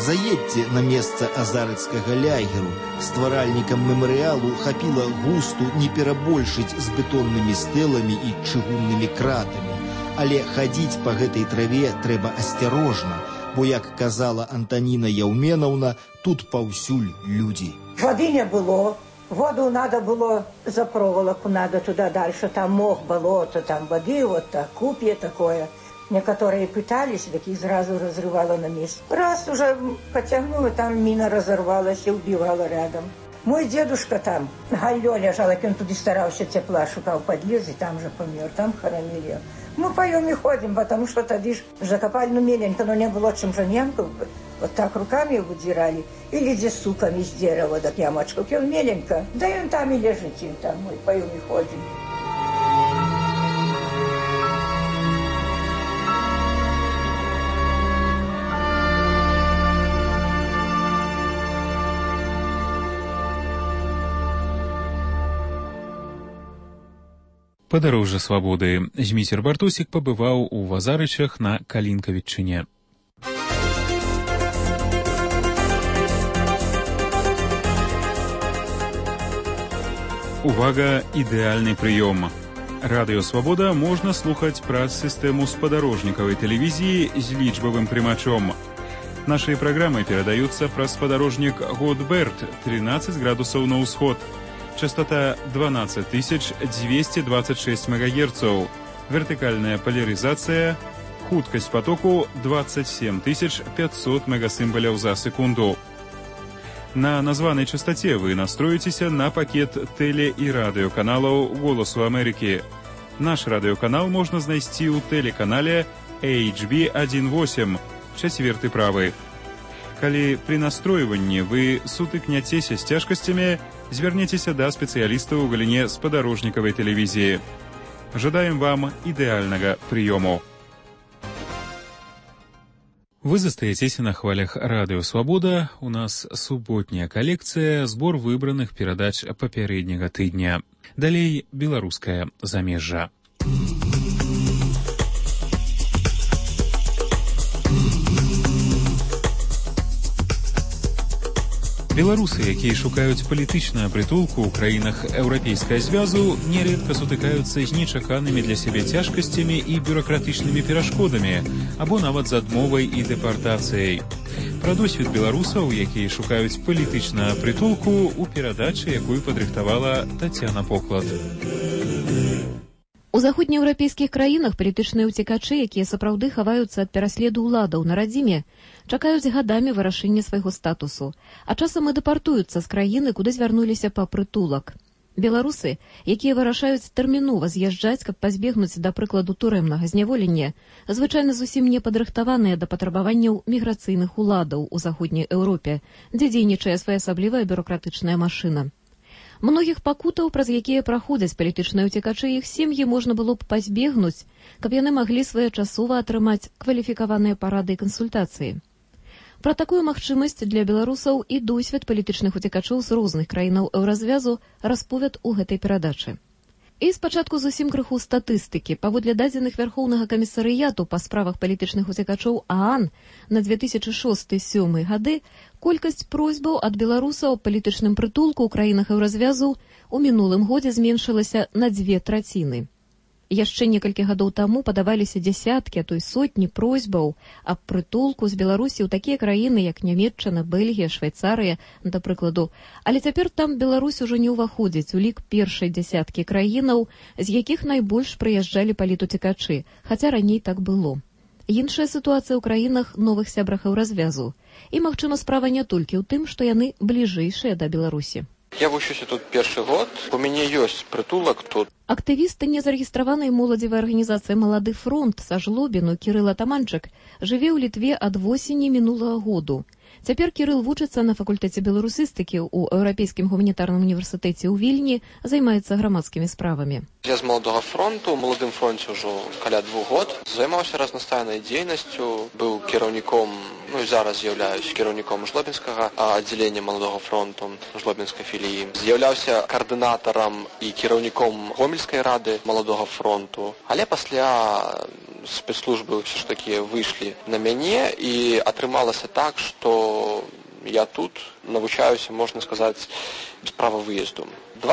Заедьте на месца азарыцкага лягеру. Стваральнікам мемарыялу хапіла густу не перабольшыць з бетоннымі стэламі і чыгуннымі кратамі. Але хадзіць па гэтай траве трэба асцярожна, бо, як казала Антаніна Яўменаўна, тут паўсюль людзі. Воды не было. Воду надо было за проволоку, надо туда дальше. Там мох, болото, там воды, вот так, купье такое. Некоторые пытались, так их сразу разрывало на месте. Раз уже потянуло, там мина разорвалась и убивала рядом. Мой дедушка там на галлё лежал, он туда старался тепла, шукал подлез, и там же помер, там хоронили. Мы поем и ходим, потому что тогда закопали, ну, меленько, но не было чем же немку. Вот так руками выдирали, или здесь суками с дерева, так ямочку, он меленько. Да и он там и лежит, и там мы поем и ходим. Падарожжа свабоды. Зміцер Бартосік пабываў у Вазарычах на Калінкавіччыне. Увага, ідэальны прыём. Радыё «Свабода» можна слухаць праз сістэму спадарожнікавай тэлевізіі з лічбавым прымачом. Нашыя праграмы перадаюцца праз спадарожнік Годберт, 13 градусаў на ўсход. Частота 12226 МГц, вертыкальная поляризация, хуткость потоку 27500 мегасимволяў за секунду. На названной частоте вы настроитеся на пакет теле- и радиоканалаў «Голосу Америки». Наш радиоканал можно знайсці ў телеканале HB18, 4 правы. Калі при настройванні вы сутыкняцеся з цяжкасцямі, звярніцеся да спецыялістаў у галіне спадарожнікавай тэлевізіі. Жадаем вам ідэальнага прыёму. Вы застаецеся на хвалях радыё «Свабода». У нас суботняя калекцыя, збор выбраных перадач папярэдняга тыдня. Далей беларускае замежжа. Беларусы, якія шукаюць палітычную прытулку ў краінах Еўрапейскага звязу, нередка сутыкаюцца з нечаканымі для сябе цяжкасцямі і бюракратычнымі перашкодамі, або нават з адмовай і дэпартацыяй. Пра досвед беларусаў, якія шукаюць палітычную прытулку, у перадачы, якую падрыхтавала Тацяна Поклад. У заходнееўрапейскіх краінах палітычныя ўцекачы, якія сапраўды хаваюцца ад пераследу ўладаў на радзіме, чакаюць гадамі вырашэння свайго статусу, а часам і дэпартуюцца з краіны, куды звярнуліся па прытулак. Беларусы, якія вырашаюць тэрмінова з'язджаць, каб пазбегнуць, да прыкладу, турэмнага зняволення, звычайна зусім не падрыхтаваныя да патрабаванняў міграцыйных уладаў у заходняй Еўропе, дзе дзейнічае своеасаблівая бюракратычная машына. Многіх пакутаў, праз якія праходзяць палітычныя ўцекачы, іх сем'і можна было б пазбегнуць, каб яны маглі своечасова атрымаць кваліфікаваныя парады і кансультацыі. Пра такую магчымасць для беларусаў і досвед палітычных уцекачоў з розных краінаў еўразвязу расповяд у гэтай перадачы. І спачатку зусім крыху статыстыкі. Паводле дадзеных Вярхоўнага камісарыяту па справах палітычных уцекачоў ААН на 2006-2007 гады колькасць просьбаў ад беларусаў аб палітычным прытулку ў краінах еўразвязу у мінулым годзе зменшылася на 2/3. Яшчэ некалькі гадоў таму падаваліся дзясяткі, а то і сотні просьбаў аб прытулку з Беларусі ў такія краіны, як Нямецчына, Бельгія, Швейцарыя, да прыкладу. Але цяпер там Беларусь ужо не ўваходзіць у лік першай дзясяткі краінаў, з якіх найбольш прыязджалі палітуцекачы, хаця раней так было. Іншая сітуацыя ў краінах новых сябрах еўразвязу. І, магчыма, справа не толькі ў тым, што яны бліжэйшыя да Беларусі. Я вучуся тут першы год, у мяне ёсць прытулак тут. Актывісты незарэгістраванай моладзевай арганізацыі «Малады фронт» са Жлобіну Кірыл Атаманчык жыве ў Літве ад восені мінулага году. Цяпер Кірыл вучыцца на факультэце беларусістыкі ў Еўрапейскім гуманітарным універсітэце ў Вільні, займаецца грамадскімі справамі. Я з Маладога фронту, у Маладым фронце ўжо каля 2 год. Займаўся разнастайнай дзейнасцю, быў кіраўніком, і зараз з'яўляюсь кіраўніком Жлобінскага аддзялення Маладога фронту, Жлобінскай філіі. З'яўляўся каардынатарам і кіраўніком Гомельскай рады Маладога фронту. Але пасля спецслужбы все ж таки выйшлі на мяне, і атрымалася так, што я тут навучаюся, можна сказаць, без права выезду.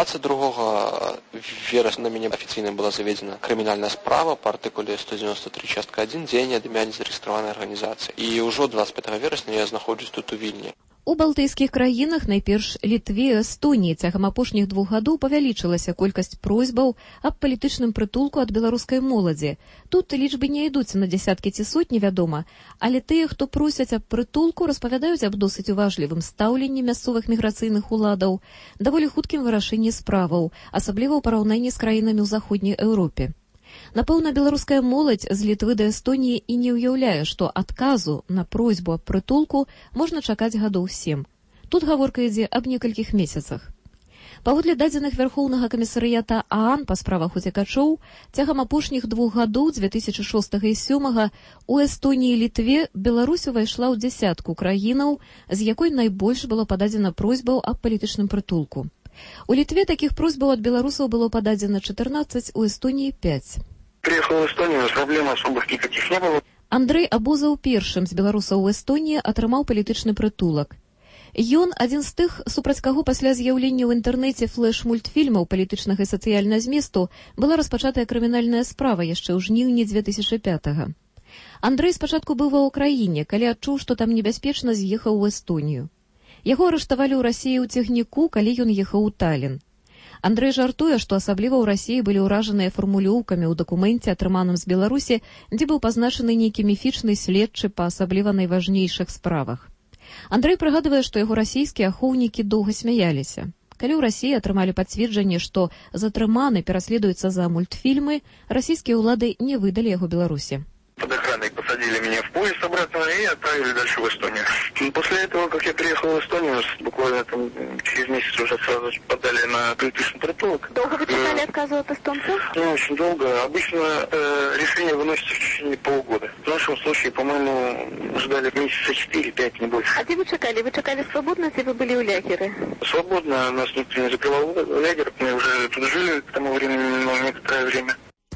22 верасня на мяне афіцыйна была заведзена крымінальная справа па артыкуле 193 частка 1 дзеянне ад імя незарэгістраванай арганізацыі. І ўжо 25 верасня я знаходжусь тут у Вільні. У балтыйскіх краінах, найперш Літве, Эстоніі, цягам апошніх 2 гадоў павялічылася колькасць просьбаў аб палітычным прытулку ад беларускай моладзі. Тут лічбы не ідуць на дзясяткі ці сотні, вядома, але тыя, хто просяць аб прытулку, распавядаюць аб досыць уважлівым стаўленні мясцовых міграцыйных уладаў, даволі хуткім вырашэнні справаў, асабліва ў параўнанні з краінамі ў заходняй Еўропе. Напэўна, беларуская моладзь з Літвы да Эстоніі і не ўяўляе, што адказу на просьбу аб прытулку можна чакаць гадоў 7. Тут гаворка ідзе аб некалькіх месяцах. Паводле дадзеных Вярхоўнага камісарыята ААН па справах уцекачоў, цягам апошніх 2 гадоў, 2006 і 2007, у Эстоніі і Літве Беларусь увайшла ў дзясятку краінаў, з якой найбольш было пададзена просьбаў аб палітычным прытулку. У Літве такіх просьбаў ад беларусаў было пададзена 14, у Эстоніі 5. Приехал в Эстонию, проблем особых никаких не было. Андрэй Абозаў першым з беларусаў у Эстоніі атрымаў палітычны прытулак. Ён адзін з тых, супраць каго пасля з'яўлення ў інтэрнэце флэш-мультфільмаў палітычнага і сацыяльнага зместу была распачатая крымінальная справа яшчэ ў жніўні 2005. Андрэй спачатку быў ва ўкраіне, калі адчуў, што там небяспечна, з'ехаў у Эстонію. Яго арыштавалі ў Расіі ў цягніку, калі ён ехаў у Талін. Андрэй жартуе, што асабліва ў Расіі былі ўражаныя фармулёўкамі ў дакуменце, атрыманым з Беларусі, дзе быў пазначаны нейкі міфічны следчы па асабліва найважнейшых справах. Андрэй прыгадвае, што яго расійскія ахоўнікі доўга смяяліся. Калі ў Расіі атрымалі пацверджанне, што затрыманы пераследуецца за мультфільмы, расійскія ўлады не выдалі яго Беларусі. Под охраной посадили меня в поезд обратно и отправили дальше в Эстонию. После этого, как я приехал в Эстонию, буквально там через месяц уже сразу подали на палитычный притулок. Долго вы читали отказы от эстонцев? Ну, очень долго. Обычно решение выносится в течение полугода. В нашем случае, по-моему, ждали месяца 4-5, не больше. А где вы чекали? Вы чекали свободно, если вы были у лагеря? Свободно. Нас никто не закрывал в лагерь. Мы уже тут жили к тому времени, но некоторое время.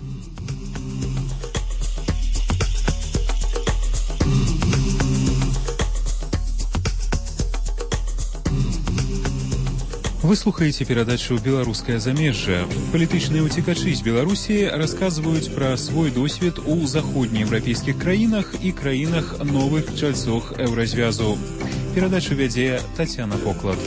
Вы слухаеце перадачу «Беларускае замежжа». Палітычныя ўцекачы з Беларусі расказваюць пра свой досвед у заходнееўрапейскіх краінах і краінах новых чальцох еўразвязу. Перадачу вядзе Тацяна Поклад.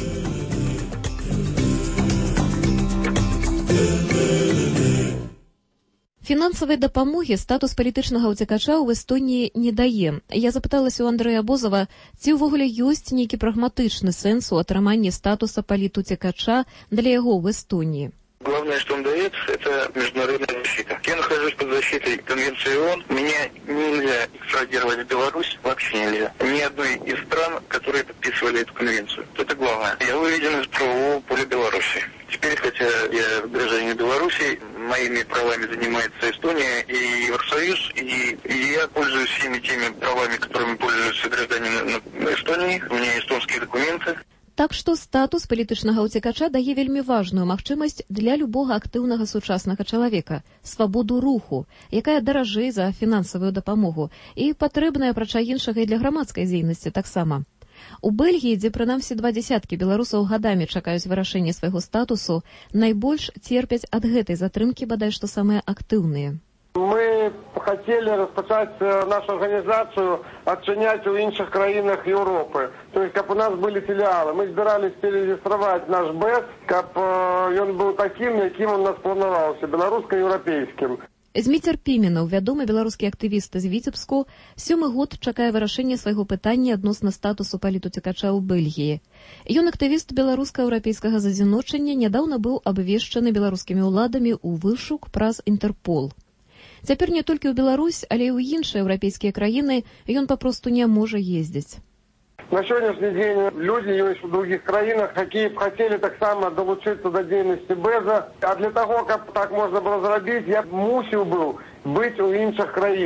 Фінансавай дапамогі статус палітычнага ўцекача ў Эстоніі не дае. Я запыталася ў Андрэя Абозава, ці ўвогуле ёсць нейкі прагматычны сэнс у атрыманні статуса палітуцекача для яго в Эстонии. Главное, что он дает, это международная защита. Я нахожусь под защитой Конвенции ООН. Меня нельзя экстрадировать в Беларусь, вообще нельзя. Ни одной из стран, которые подписывали эту конвенцию. Это главное. Я выведен из правового поля Беларуси. Теперь, хотя я гражданин Беларуси, моими правами занимается Эстония и Евросоюз, и я пользуюсь всеми теми правами, которыми пользуются граждане Эстонии. У меня эстонские документы. Так што статус палітычнага ўцекача дае вельмі важную магчымасць для любога актыўнага сучаснага чалавека – свабоду руху, якая даражэй за фінансавую дапамогу і патрэбная, апрача іншага, і для грамадскай дзейнасці таксама. У Бельгіі, дзе прынамсі 20 беларусаў гадамі чакаюць вырашэння свайго статусу, найбольш церпяць ад гэтай затрымкі бадай што самыя актыўныя. Мы хотели распочать нашу организацию отчинять в інших краинах Европы. То есть, как у нас были филиалы. Мы собирались перерегистрировать наш БЭС, как он был таким, яким он у нас планировался, белорусско-европейским. Зміцер Піменаў, вядомы беларускі актывіст з Віцебску, 7-й год чакае вырашэння свайго пытання адносна статусу палітуцекача ў Бельгіі. Ён актывіст беларуска-еўрапейскага зазіночання нядаўна быў абвешчаны беларускімі ўладамі ў вышук праз Інтэрпол. Цяпер не толькі ў Беларусь, але і ў іншыя еўрапейскія краіны ён папросту не можа ездзіць. На сегодняшний день люди есть в других странах, которые хотели так само долучиться до деятельности БЭЗа. А для того, как так можно было сделать, я мусил был быть в інших странах.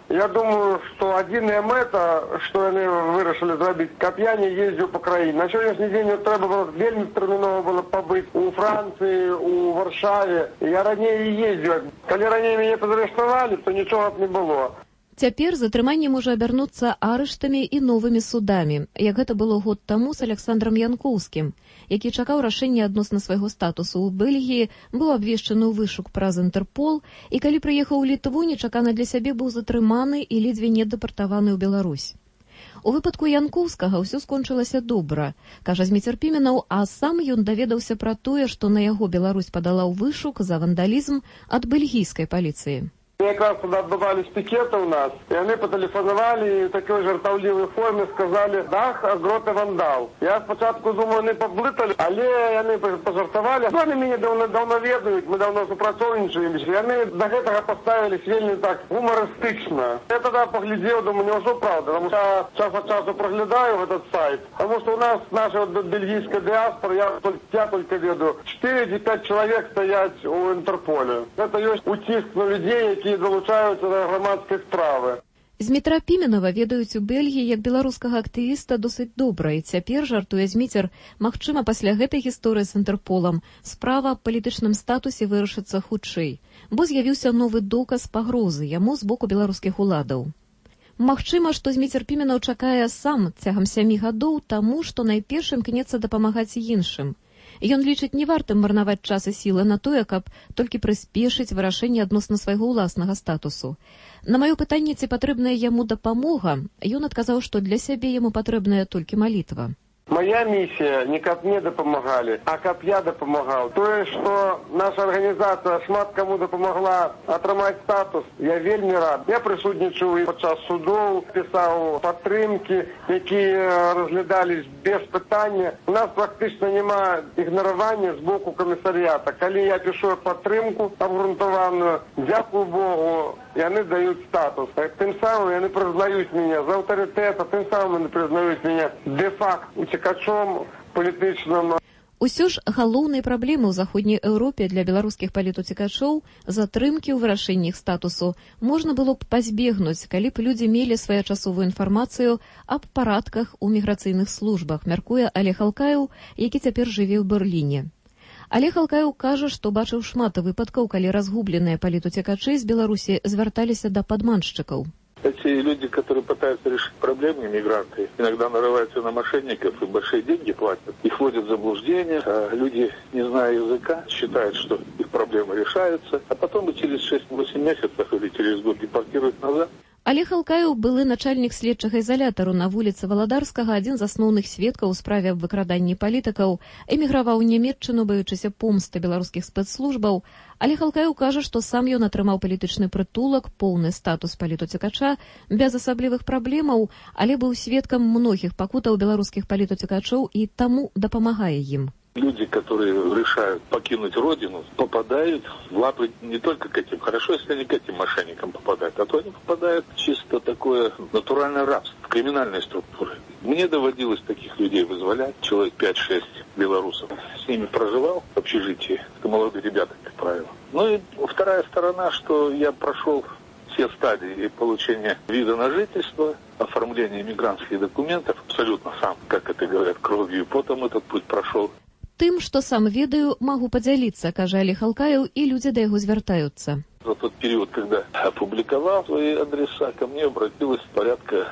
Я думаю, что адзіная мэта, што яны вырашылі зрабіць, каб я не ездзіў па краіне. На сённяшні дзень трэба было вельмі тэрмінова было пабыць у Францыі, у Варшаве. Я раней і ездзіў. Калі раней мяне падарыштавалі, то нічога б не было. Цяпер затрыманне можа абярнуцца арыштамі і новымі судамі, як гэта было год таму з Александром Янкоўскім, які чакаў рашэння адносна свайго статусу ў Бельгіі, быў абвешчаны ў вышук праз Інтэрпол і калі прыехаў у Літву, нечакана для сябе быў затрыманы і ледзьве не дэпартаваны ў Беларусь. У выпадку Янкоўскага ўсё скончылася добра, кажа Зміцер Піменаў, а сам ён даведаўся пра тое, што на яго Беларусь падала ў вышук за вандалізм ад бельгійскай паліцыі. Якраз туди відбувались пікети у нас, і вони потелефонували і в такій жартовливій формі сказали, дах, гроти вандал. Я спочатку думаю, вони поблитали, але вони пожартували. Вони мене давно ведають, ми давно супрацовничаємо, і вони до цього поставились вельми так гумористично. Я тоді поглядів, думаю, невже правда, тому що я час від часу проглядаю в цей сайт, тому що у нас наша бельгійська діаспора, я тільки веду, 4-5 чоловік стоять у Інтерполі. Це є утиск на людей, які долучаються до громадської справи. Змітра Піменава ведаюць у Бельгіі як беларускага актывіста досыць добра, і цяпер, жартуе Зміцер, магчыма, пасля гэтай гісторыі з Інтэрполам справа аб палітычным статусе вырашыцца хутчэй, бо з'явіўся новы доказ пагрозы яму з боку беларускіх уладаў. Магчыма, што Зміцер Піменаў чакае сам цягам 7 гадоў таму, што найперш імкнецца дапамагаць іншым. Ён лічыць не вартым марнаваць час і сілы на тое, каб толькі прыспешыць вырашэнне адносна свайго ўласнага статусу. На маё пытанне, ці патрэбная яму дапамога, ён адказаў, што для сябе яму патрэбная толькі малітва. Моя миссия не каб мне дапамагали, а каб я дапамагал. То, что наша организация шмат кому дапамагла атрымаць статус, я вельмі рад. Я присутнічаў і падчас судоў, пісаў падтрымки, якія разглядались без пытання. У нас практычна няма ігнаравання з боку камісарыята. Калі я пишу падтрымку абгрунтаваную, дзякую Богу, яны даюць статус. Тым самым яны прызнаюць мяне за аўтарытэт, а тым самым яны прызнаюць мяне дэ-факт уцекачом палітычным. Усё ж галоўнай праблемай у заходняй Еўропе для беларускіх палітуцекачоў затрымкі ў вырашэнні іх статусу можна было б пазбегнуць, калі б людзі мелі своечасовую інфармацыю аб парадках у міграцыйных службах, мяркуе Олег Алкаеў, які цяпер жыве ў Берліне. Олег Алкаеў кажа, што бачыў шмат выпадкаў, калі разгубленыя палітуцекачы з Беларусі звярталіся да падманшчыкаў. Эти люди, которые пытаются решить проблемы, мигранты, иногда нарываются на мошенников и большие деньги платят. Их вводят в заблуждение, а люди, не зная языка, считают, что их проблемы решаются, а потом и через 6-8 месяцев или через год депортируют назад. Олег Алкаеў, былы начальнік следчага ізалятару на вуліцы Валадарскага, адзін з асноўных сведкаў у справе аб выкраданні палітыкаў, эміграваў у Нямецчыну, баючыся помсты беларускіх спецслужбаў. Олег Алкаеў кажа, што сам ён атрымаў палітычны прытулак, поўны статус палітуцекача, без асаблівых праблемаў, але быў сведкам многіх пакутаў беларускіх палітуцекачоў і таму дапамагае ім. Люди, которые решают покинуть родину, попадают в лапы не только к этим. Хорошо, если они к этим мошенникам попадают, а то они попадают чисто такое натуральное рабство в криминальные структуры. Мне доводилось таких людей вызволять, человек 5-6 белорусов. С ними проживал в общежитии. Это молодые ребята, как правило. Ну и вторая сторона, что я прошел все стадии получения вида на жительство, оформления мигрантских документов, абсолютно сам, как это говорят, кровью и потом этот путь прошел. Тым, што сам ведаю, магу падзяліцца, кажа Олег Алкаеў, і людзі да яго звяртаюцца. За тот период, когда опубликовал свои адреса, ко мне обратилось порядка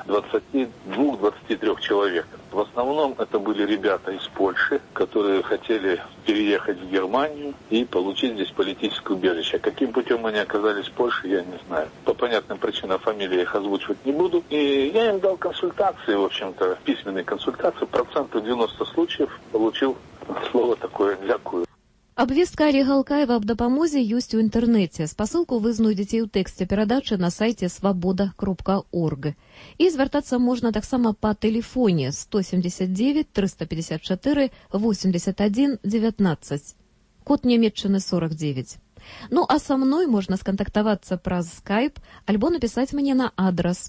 22-23 человек. В основном это были ребята из Польши, которые хотели переехать в Германию и получить здесь политическое убежище. Каким путем они оказались в Польше, я не знаю. По понятным причинам фамилии их озвучивать не буду. И я им дал консультации, в общем-то, письменные консультации. 90% случаев получил слово такое «дякую». Абвестка Олега Алкаева аб дапамозе ёсць у інтэрнэце. Спасылку вы знойдзеце ў тэксце перадачы на сайце свабода.орг. І звяртацца можна таксама па тэлефоне 179 354 81 19. Код Нямецчыны 49. Ну а са мной можна скантактавацца праз скайп альбо напісаць мне на адрас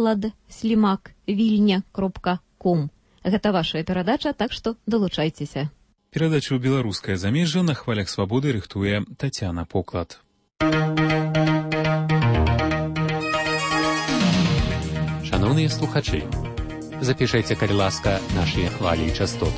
poklad@vilnia.com. Гэта вашая перадача, так што далучайцеся. Перадачу «Беларускае замежжа» на хвалях свабоды рыхтуе Тацяна Поклад. слухачы, запішайце, калі ласка, нашыя хвалі і частоты.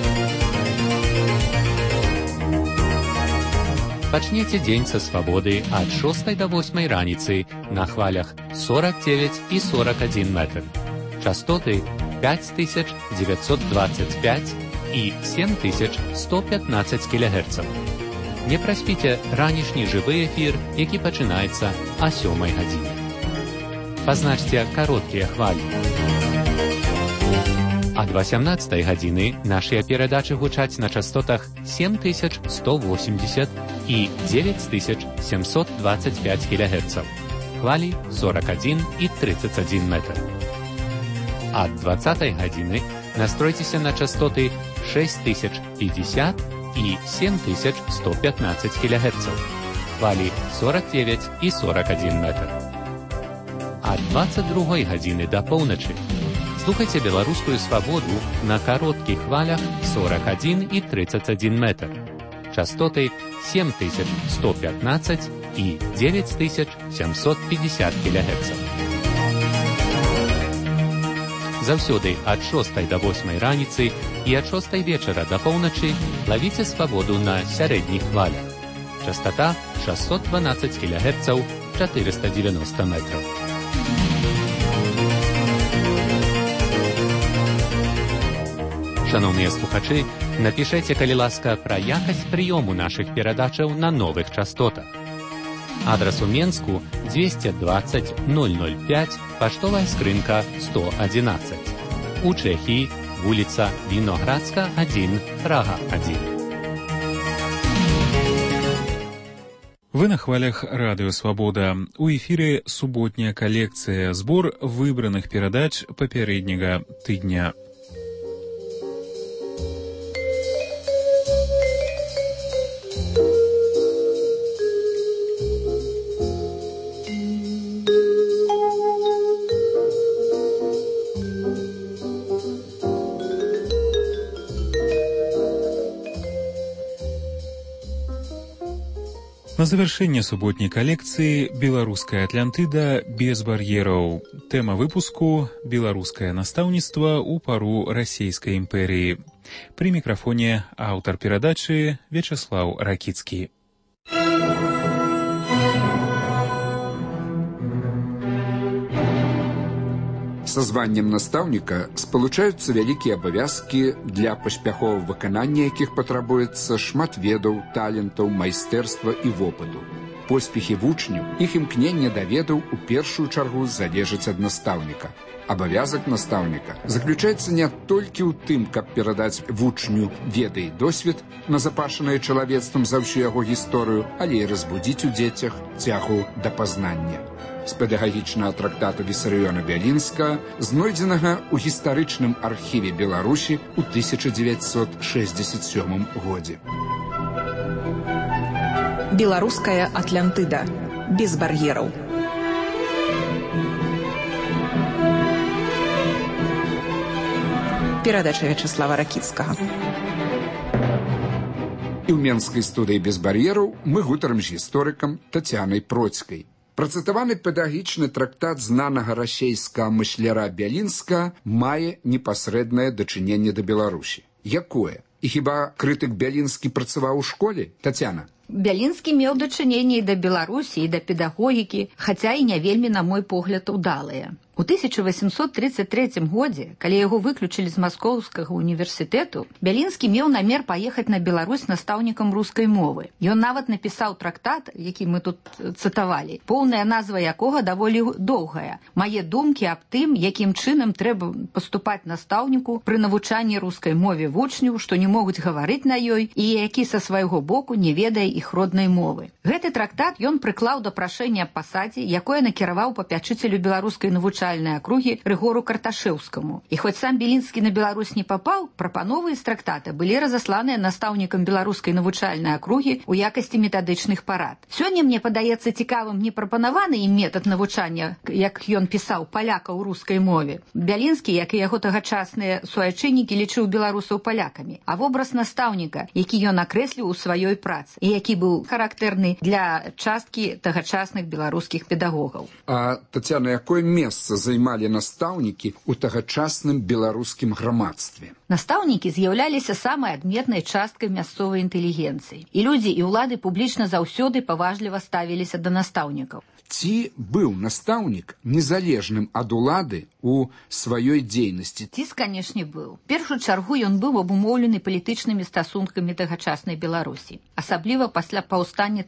Пачніце дзень са свабоды ад 6 до 8 раніцы на хвалях 49 і 41 метр. Частоты 5925 і 7115 кГц. Не праспіце ранішні жывы эфір, які пачынаецца о 7 гадзіне. Пазначце кароткія хвалі. Ад 18 гадзіны нашыя перадачы гучаць на частотах 7180 і 9725 кГц. Хвалі 41 і 31 метр. Ад 20 гадзіны настройцеся на частоты 6050 і 7115 кГц. Хвалі 49 і 41 метр. Ад 22 гадзіны да поўначы слухайце беларускую свабоду на кароткіх хвалях 41 і 31 метр. Частоты 7115 і 9750 кГц. Заўсёды ад 6 до 8 раніцы і ад 6 вечара да поўначы лавіце свабоду на сярэдніх хвалях. Частота 612 кГц, 490 метров. Шановныя слухачы, напішайце, калі ласка, пра якасць прыёму нашых перадачаў на новых частотах. Адрас у Менску 220 005, паштовая скрынка 111. У Чэхіі вуліца Віноградска, 1, Прага, 1. Вы на хвалях радыё «Свабода». У эфіры суботняя калекцыя, збор выбраных перадач папярэдняга тыдня. На завяршэнне суботняй калекцыі «Беларуская Атлантыда без бар'ераў». Тэма выпуску «Беларускае настаўніцтва ў пару расійскай імперыі». Пры мікрафоне аўтар перадачы Вячаслаў Ракіцкі. Са званнем настаўніка спалучаюцца вялікія абавязкі, для паспяховага выканання якіх патрабуецца шмат ведаў, талентаў, майстэрства і вопыту. Поспехі вучняў, іх імкненне да ведаў у першую чаргу залежыць ад настаўніка. Абавязак настаўніка заключаецца не толькі ў тым, каб перадаць вучню веды і досвед, назапашаныя чалавецтвам за ўсю яго гісторыю, але і разбудзіць у дзецях цягу да пазнання. З педагагічнага трактату Вісарыёна Бялінска, знойдзенага ў гістарычным архіве Беларусі ў 1967 годзе. Беларуская Атлантыда. Без бар'ераў. Перадача Вячаслава Ракіцкага. І ў менскай студыі «Без бар'ераў» мы гутарым з гісторыкам Тацянай Процькай. Працытаваны педагагічны трактат знанага расейскага мысляра Бялінска мае непасрэднае дачыненне да Беларусі. Якое? І хіба крытык Бялінскі працаваў у школе, Тацяна? Бялінскі меў дачыненне і да Беларусі, і да педагогікі, хаця і не вельмі, на мой погляд, удалыя. У 1833 годзе, калі яго выключылі з Маскоўскага універсітэту, Бялінскі меў намер паехаць на Беларусь настаўнікам рускай мовы. Ён нават напісаў трактат, які мы тут цытавалі, поўная назва якога даволі доўгая. «Мае думкі аб тым, якім чынам трэба паступаць настаўніку пры навучанні рускай мове вучняў, што не могуць гаварыць на ёй і які са свайго боку не ведае іх роднай мовы». Гэты трактат ён прыклаў да прашэння аб пасадзе, якое накіраваў папячыцелю беларускай навучальнай акругі Рыгору Карташэўскаму. І хоць сам Белінскі на Беларусь не папаў, прапановы з трактата былі разасланыя настаўнікам беларускай навучальнай акругі ў якасці метадычных парад. Сёння мне падаецца цікавым не прапанаваны ім метад навучання, як ён пісаў, палякаў рускай мове. Бялінскі, як і яго тагачасныя суайчыннікі, лічыў беларусаў палякамі, а вобраз настаўніка, які ён акрэсліў у сваёй працы, і які які быў характэрны для часткі тагачасных беларускіх педагогаў. А, Тацяна, якое месца займалі настаўнікі ў тагачасным беларускім грамадстве? Настаўнікі з'яўляліся самай адметнай часткай мясцовай інтэлігенцыі. І людзі і ўлады публічна заўсёды паважліва ставіліся да настаўнікаў. Ці быў настаўнік незалежным ад улады у сваёй дзейнасці? Ці, канешне, быў. В першую чаргу ён быў абумоўлены палітычнымі стасункамі тагачаснай Беларусі. Асабліва пасля паўстання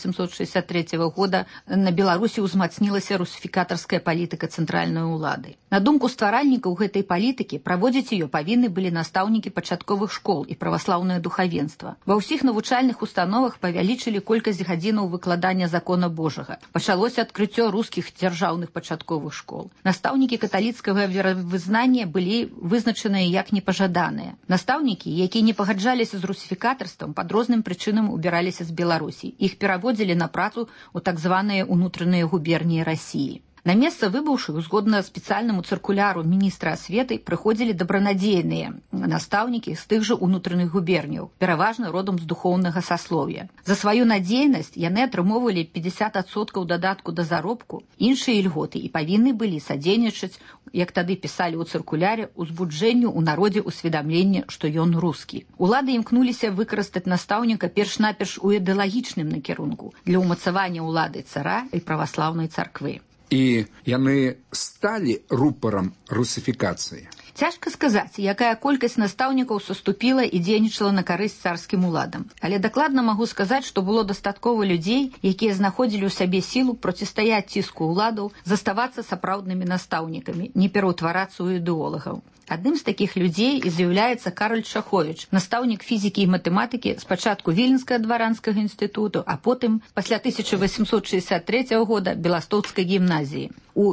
1863 года на Беларусі ўзмацнілася русіфікатарская палітыка цэнтральнай улады. На думку стваральнікаў гэтай палітыкі, праводзіць ее павінны былі настаўнікі пачатковых школ і праваслаўнае духавенства. Ва ўсіх навучальных установах павялічылі колькасць гадзінаў выкладання закона Божага. Пачалося адкрыццё рускіх дзяржаўных пачатковых школ. Настаўнікі каталіцкага веравызнання былі вызначаныя як непажаданыя. Настаўнікі, якія не пагаджаліся з русіфікатарствам, пад розным прычынам убіраліся з Беларусі. Іх пераводзілі на працу ў так званыя ўнутраныя губерніі Расіі. На месца выбыўшых, згодна спецыяльнаму цыркуляру міністра асветы, прыходзілі дабранадзейныя настаўнікі з тых жа ўнутраных губерняў, пераважна родам з духоўнага саслоўя. За сваю надзейнасць яны атрымоўвалі 50% дадатку да заробку, іншыя ільготы і павінны былі садзейнічаць, як тады пісалі ў цыркуляре, узбуджэнню ў народзе ўсведамлення, што ён рускі. Улады імкнуліся выкарыстаць настаўніка перш-наперш у ідэалагічным накірунку для ўмацавання ўлады цара і праваслаўнай царквы. І яны сталі рупарам русіфікацыі? Цяжка сказаць, якая колькасць настаўнікаў саступіла і дзейнічала на карысць царскім уладам. Але дакладна магу сказаць, што было дастаткова людзей, якія знаходзілі ў сабе сілу процістаяць ціску ўладаў, заставацца сапраўднымі настаўнікамі, не пераўтварацца ў ідэолагаў. Адным з такіх людзей і з'яўляецца Кароль Шаховіч, настаўнік фізікі і матэматыкі спачатку Віленскага дваранскага інстытуту, а потым, пасля 1863 года, Беластоцкай гімназіі. У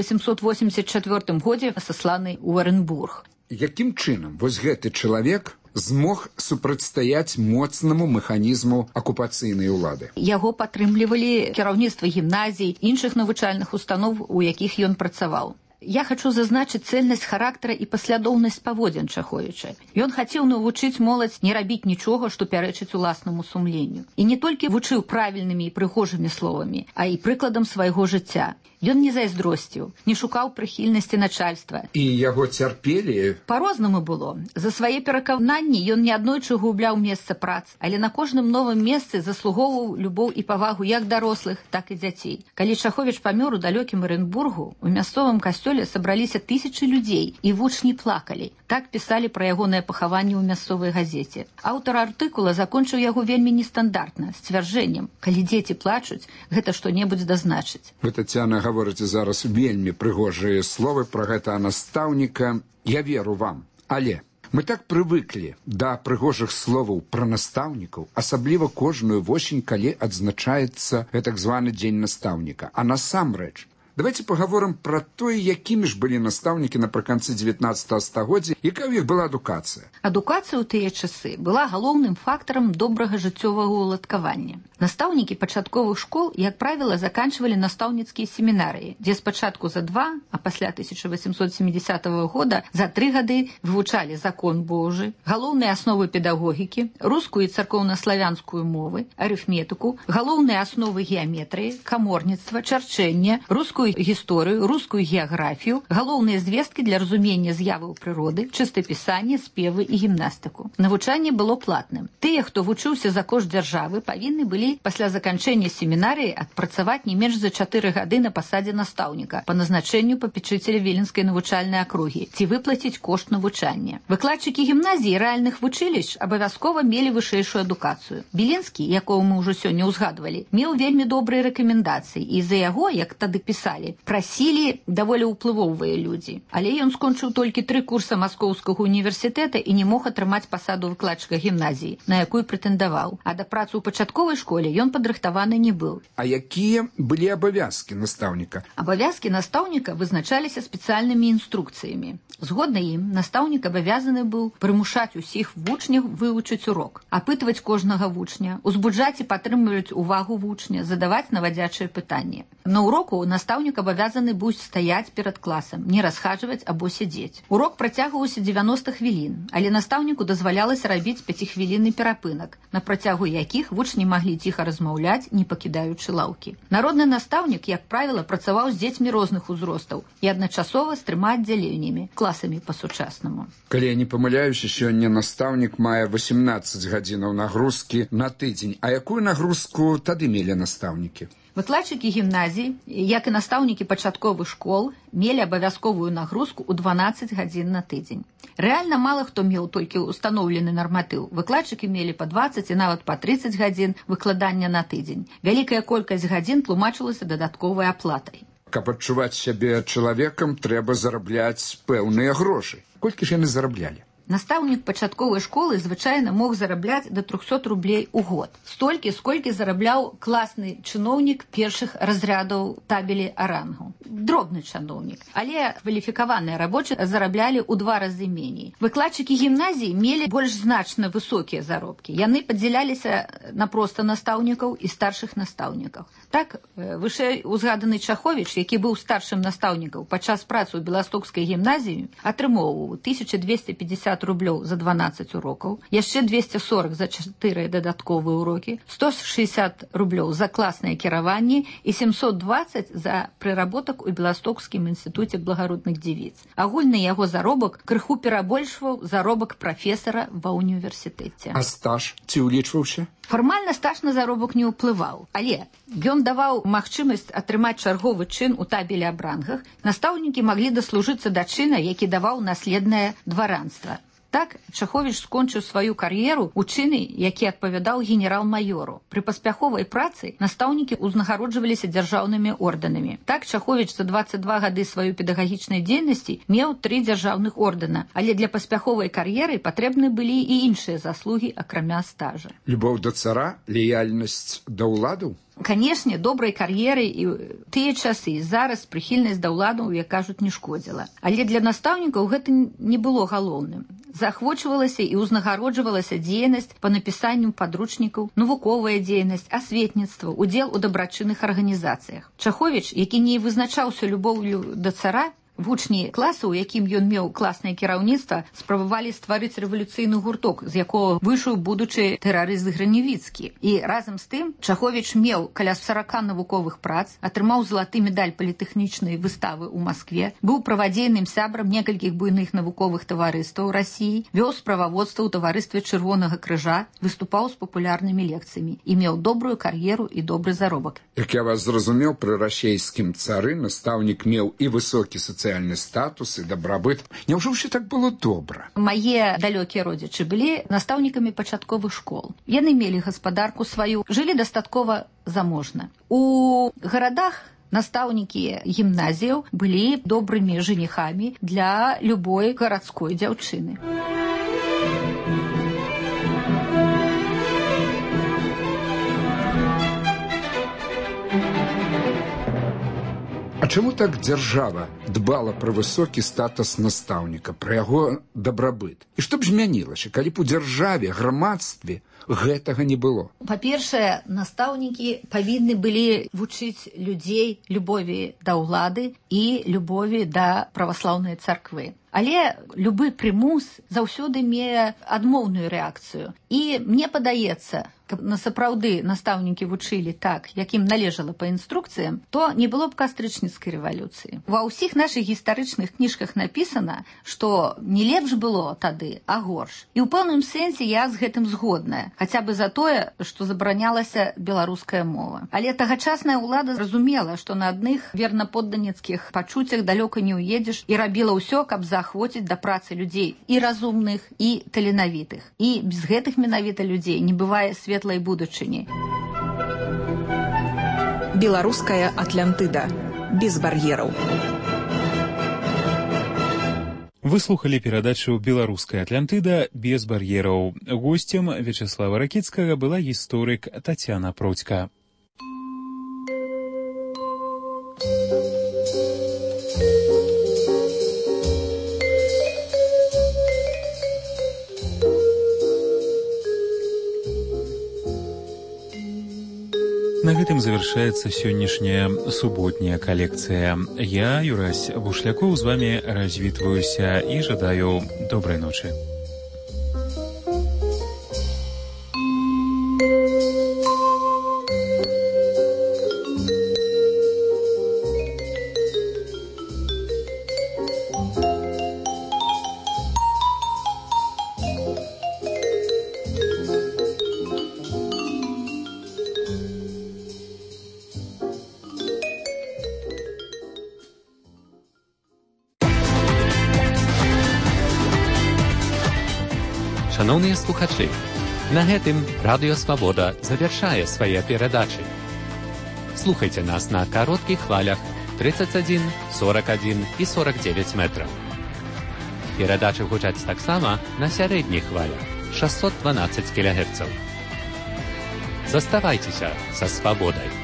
1884 годзе сасланы ў Оренбург. Якім чынам вось гэты чалавек змог супрацьстаяць моцнаму механізму акупацыйнай улады? Яго падтрымлівалі кіраўніцтва гімназій, іншых навучальных устаноў, у якіх ён працаваў. Я хочу зазначыць цэльнасць характара і паслядоўнасць паводзін Шаховіча. Ён хацеў навучыць моладзь не рабіць нічога, што пярэчыць уласнаму сумленню. І не толькі вучыў правільнымі і прыгожымі словамі, а і прыкладам свайго жыцця. Ён не зайздросціў, не шукаў прыхільнасці начальства. І яго цярпелі? Па-рознаму было. За свае перакананні ён неаднойчы губляў месца прац, але на кожным новым месцы заслугоўваў любоў і павагу як дарослых, так і дзяцей. Калі Шаховіч памёр у далёкім Оренбургу, у мясцовым касцёле сабраліся тысячы людзей, і вучні плакалі. Так пісалі пра ягонае пахаванне ў мясцовай газеце. Аўтар артыкула закончыў яго вельмі нестандартна, сцвярджэннем: калі дзеці плачуць, гэта што-небудзь дазначыць. Вы, Тацяна, гаворыце зараз вельмі прыгожыя словы пра гэта настаўніка. Я веру вам, але мы так прывыклі да прыгожых словаў пра настаўнікаў, асабліва кожную восень, калі адзначаецца так званы дзень настаўніка. А насамрэч, давайте паговорым пра тое, якімі ж былі настаўнікі напрыканцы 19 стагоддзя, якая ў іх была адукацыя. Адукацыя ў тыя часы была галоўным фактарам добрага жыццёвага ўладкавання. Настаўнікі пачатковых школ, як правіла, заканчвалі настаўніцкія семінарыі, дзе спачатку за 2, а пасля 1870 года за 3 гады вывучалі закон Божы, галоўныя асновы педагогікі, рускую і царкоўна-славянскую мовы, арыфметыку, галоўныя асновы геаметрыі, каморніцтва, чарчэння, рускую гісторыю, рускую геаграфію, галоўныя звесткі для разумення з'яваў прыроды, чыстапісанне, спевы і гімнастыку. Навучанне было платным. Тыя, хто вучыўся за кошт дзяржавы, павінны былі пасля заканчэння семінарыі адпрацаваць не менш за 4 гады на пасадзе настаўніка па назначэнню папечыцеля Віленскай навучальнай акругі ці выплаціць кошт навучання. Выкладчыкі гімназій і рэальных вучылішч абавязкова мелі вышэйшую адукацыю. Віленскі, якого мы ўжо сёння ўзгадвалі, меў вельмі добрыя рэкамендацыі, і за яго, як тады пісалі, прасілі даволі ўплывовыя людзі. Але ён скончыў толькі 3 курса Маскоўскага універсітэта і не мог атрымаць пасаду выкладчыка гімназіі, на якую прэтэндаваў. А да працы ў пачатковай школе ён падрыхтаваны не быў. А якія былі абавязкі настаўніка? Абавязкі настаўніка вызначаліся спецыяльнымі інструкцыямі. Згодна ім, настаўнік абавязаны быў прымушаць усіх вучняў вывучыць урок, апытваць кожнага вучня, узбуджаць і падтрымліваць увагу вучня, задаваць навадзячыя пытанні. На уроку настаўнік настаўнік абавязаны быў стаяць перад класам, не расхаджваць або сядзець. Урок працягваўся 90 хвілін, але настаўніку дазвалялася рабіць 5-хвілінны перапынак, на працягу якіх вучні маглі ціха размаўляць, не пакідаючы лаўкі. Народны настаўнік, як правіла, працаваў з дзецьмі розных узростаў і адначасова з 3 аддзяленнямі, класамі па-сучаснаму. Калі я не памыляюся, сёння настаўнік мае 18 гадзінаў нагрузкі на тыдзень. А якую нагрузку тады мелі настаўнікі? Выкладчыкі гімназій, як і настаўнікі пачатковых школ, мелі абавязковую нагрузку ў 12 гадзін на тыдзень. Рэальна мала хто меў толькі ўстаноўлены нарматыў. Выкладчыкі мелі па 20 і нават па 30 гадзін выкладання на тыдзень. Вялікая колькасць гадзін тлумачылася дадатковай аплатай. Каб адчуваць сябе чалавекам, трэба зарабляць пэўныя грошы. Колькі ж яны зараблялі? Настаўнік пачатковай школы звычайна мог зарабляць да 300 рублей у год. Столькі, сколькі зарабляў класны чыноўнік першых разрядаў табелі арангу. Дробны чыноўнік. Але кваліфікаваныя рабочыя зараблялі ў 2 разы меней. Выкладчыкі гімназіі мелі больш значна высокія заробкі. Яны падзяляліся на проста настаўнікаў і старшых настаўнікаў. Так, вышэй узгаданы Чаховіч, які быў старшым настаўнікам падчас працы ў Беластокскай гімназіі, атрымоўваў 1250 рублёў за 12 урокаў, яшчэ 240 за 4 дадатковыя урокі, 160 рублёў за класнае кіраванне і 720 за прыработак у Беластокскім інстытуце благародных дзевіц. Агульны яго заробак крыху перабольшваў заробак прафесара ва ўніверсітэце. А стаж ці ўлічваўся? Фармальна стаж на заробак не ўплываў, але ён даваў магчымасць атрымаць чарговы чын у табелі аб рангах. Настаўнікі маглі даслужыцца да чына, які даваў наследнае дваранства. Так, Чаховіч скончыў сваю кар'еру ў чыне, які адпавядаў генерал-майору. Пры паспяховай працы настаўнікі ўзнагароджваліся дзяржаўнымі ордэнамі. Так, Чаховіч за 22 гады сваёй педагагічнай дзейнасці меў 3 дзяржаўных ордэна, але для паспяховай кар'еры патрэбны былі і іншыя заслугі, акрамя стажа. Любоў да цара, лаяльнасць да ўладаў? Канешне, добрай кар'еры і тыя часы, зараз прыхільнасць да ўладаў, як кажуць, не шкодзіла. Але для настаўнікаў гэта не было галоўным. Заахвочвалася і ўзнагароджвалася дзейнасць па напісанню падручнікаў, навуковая дзейнасць, асветніцтва, удзел у дабрачынных арганізацыях. Чаховіч, які не вызначаўся любоўлю да цара, вучні класа, у якім ён меў класнае кіраўніцтва, спрабавалі стварыць рэвалюцыйны гурток, з якога выйшаў будучы тэрарыст Граневіцкі. І разам з тым Чаховіч меў каля 40 навуковых прац, атрымаў залаты медаль політэхнічнай выставы ў Маскве, быў правадзейным сябрам некалькіх буйных навуковых таварыстваў Расіі, вёў справаводства ў таварыстве Чырвонага крыжа, выступаў з папулярнымі лекцыямі і меў добрую кар'еру і добры заробак. Як я вас зразумеў, пры расейскім цары настаўнік меў і высокі сацыяльны статус і дабрабыт. Няўжо ўсё так было добра? Мае далёкія родзічы былі настаўнікамі пачатковых школ. Яны мелі гаспадарку сваю, жылі дастаткова заможна. У гарадах настаўнікі гімназіяў былі добрымі жаніхамі для любой гарадской дзяўчыны. А чаму так дзяржава дбала пра высокі статус настаўніка, пра яго дабрабыт? І што б змянілася, калі б у дзяржаве, грамадстве гэтага не было? Па-першае, настаўнікі павінны былі вучыць людзей любові да ўлады і любові да праваслаўнай царквы. Але любы прымус заўсёды мее адмоўную рэакцыю. І мне падаецца, каб насапраўды настаўнікі вучылі так, як ім належала па інструкцыям, то не было б кастрычніцкай рэвалюцыі. Ва ўсіх нашых гістарычных кніжках напісана, што не лепш было тады, а горш. І ў пэўным сэнсе я з гэтым згодная, хаця бы за тое, што забаранялася беларуская мова. Але тагачасная ўлада зразумела, што на адных вернаподданецкіх пачуццях далёка не ўедзеш і рабіла ўсё, каб заахвоціць да працы людзей і разумных, і таленавітых. І без гэтых менавіта людзей не бывае светлай будучыні. Беларуская Атлантыда. Без бар'ераў. Вы слухали перадачу «Беларуская Атлантыда. Без бар'ераў». Госцем Вячеслава Ракіцкага была гісторык Тацяна Процька. На гэтым гэтым завершается сённяшняя субботняя коллекция. Я, Юрась Бушляков, с вами развітваюся и жадаю доброй ночи. Шановныя слухачы, на гэтым Радыё Свабода завяршае свае перадачы. Слухайце нас на кароткіх хвалях 31, 41 і 49 метраў. Перадачы гучаць таксама на сярэдніх хвалях 612 кГц. Заставайцеся са свабодай.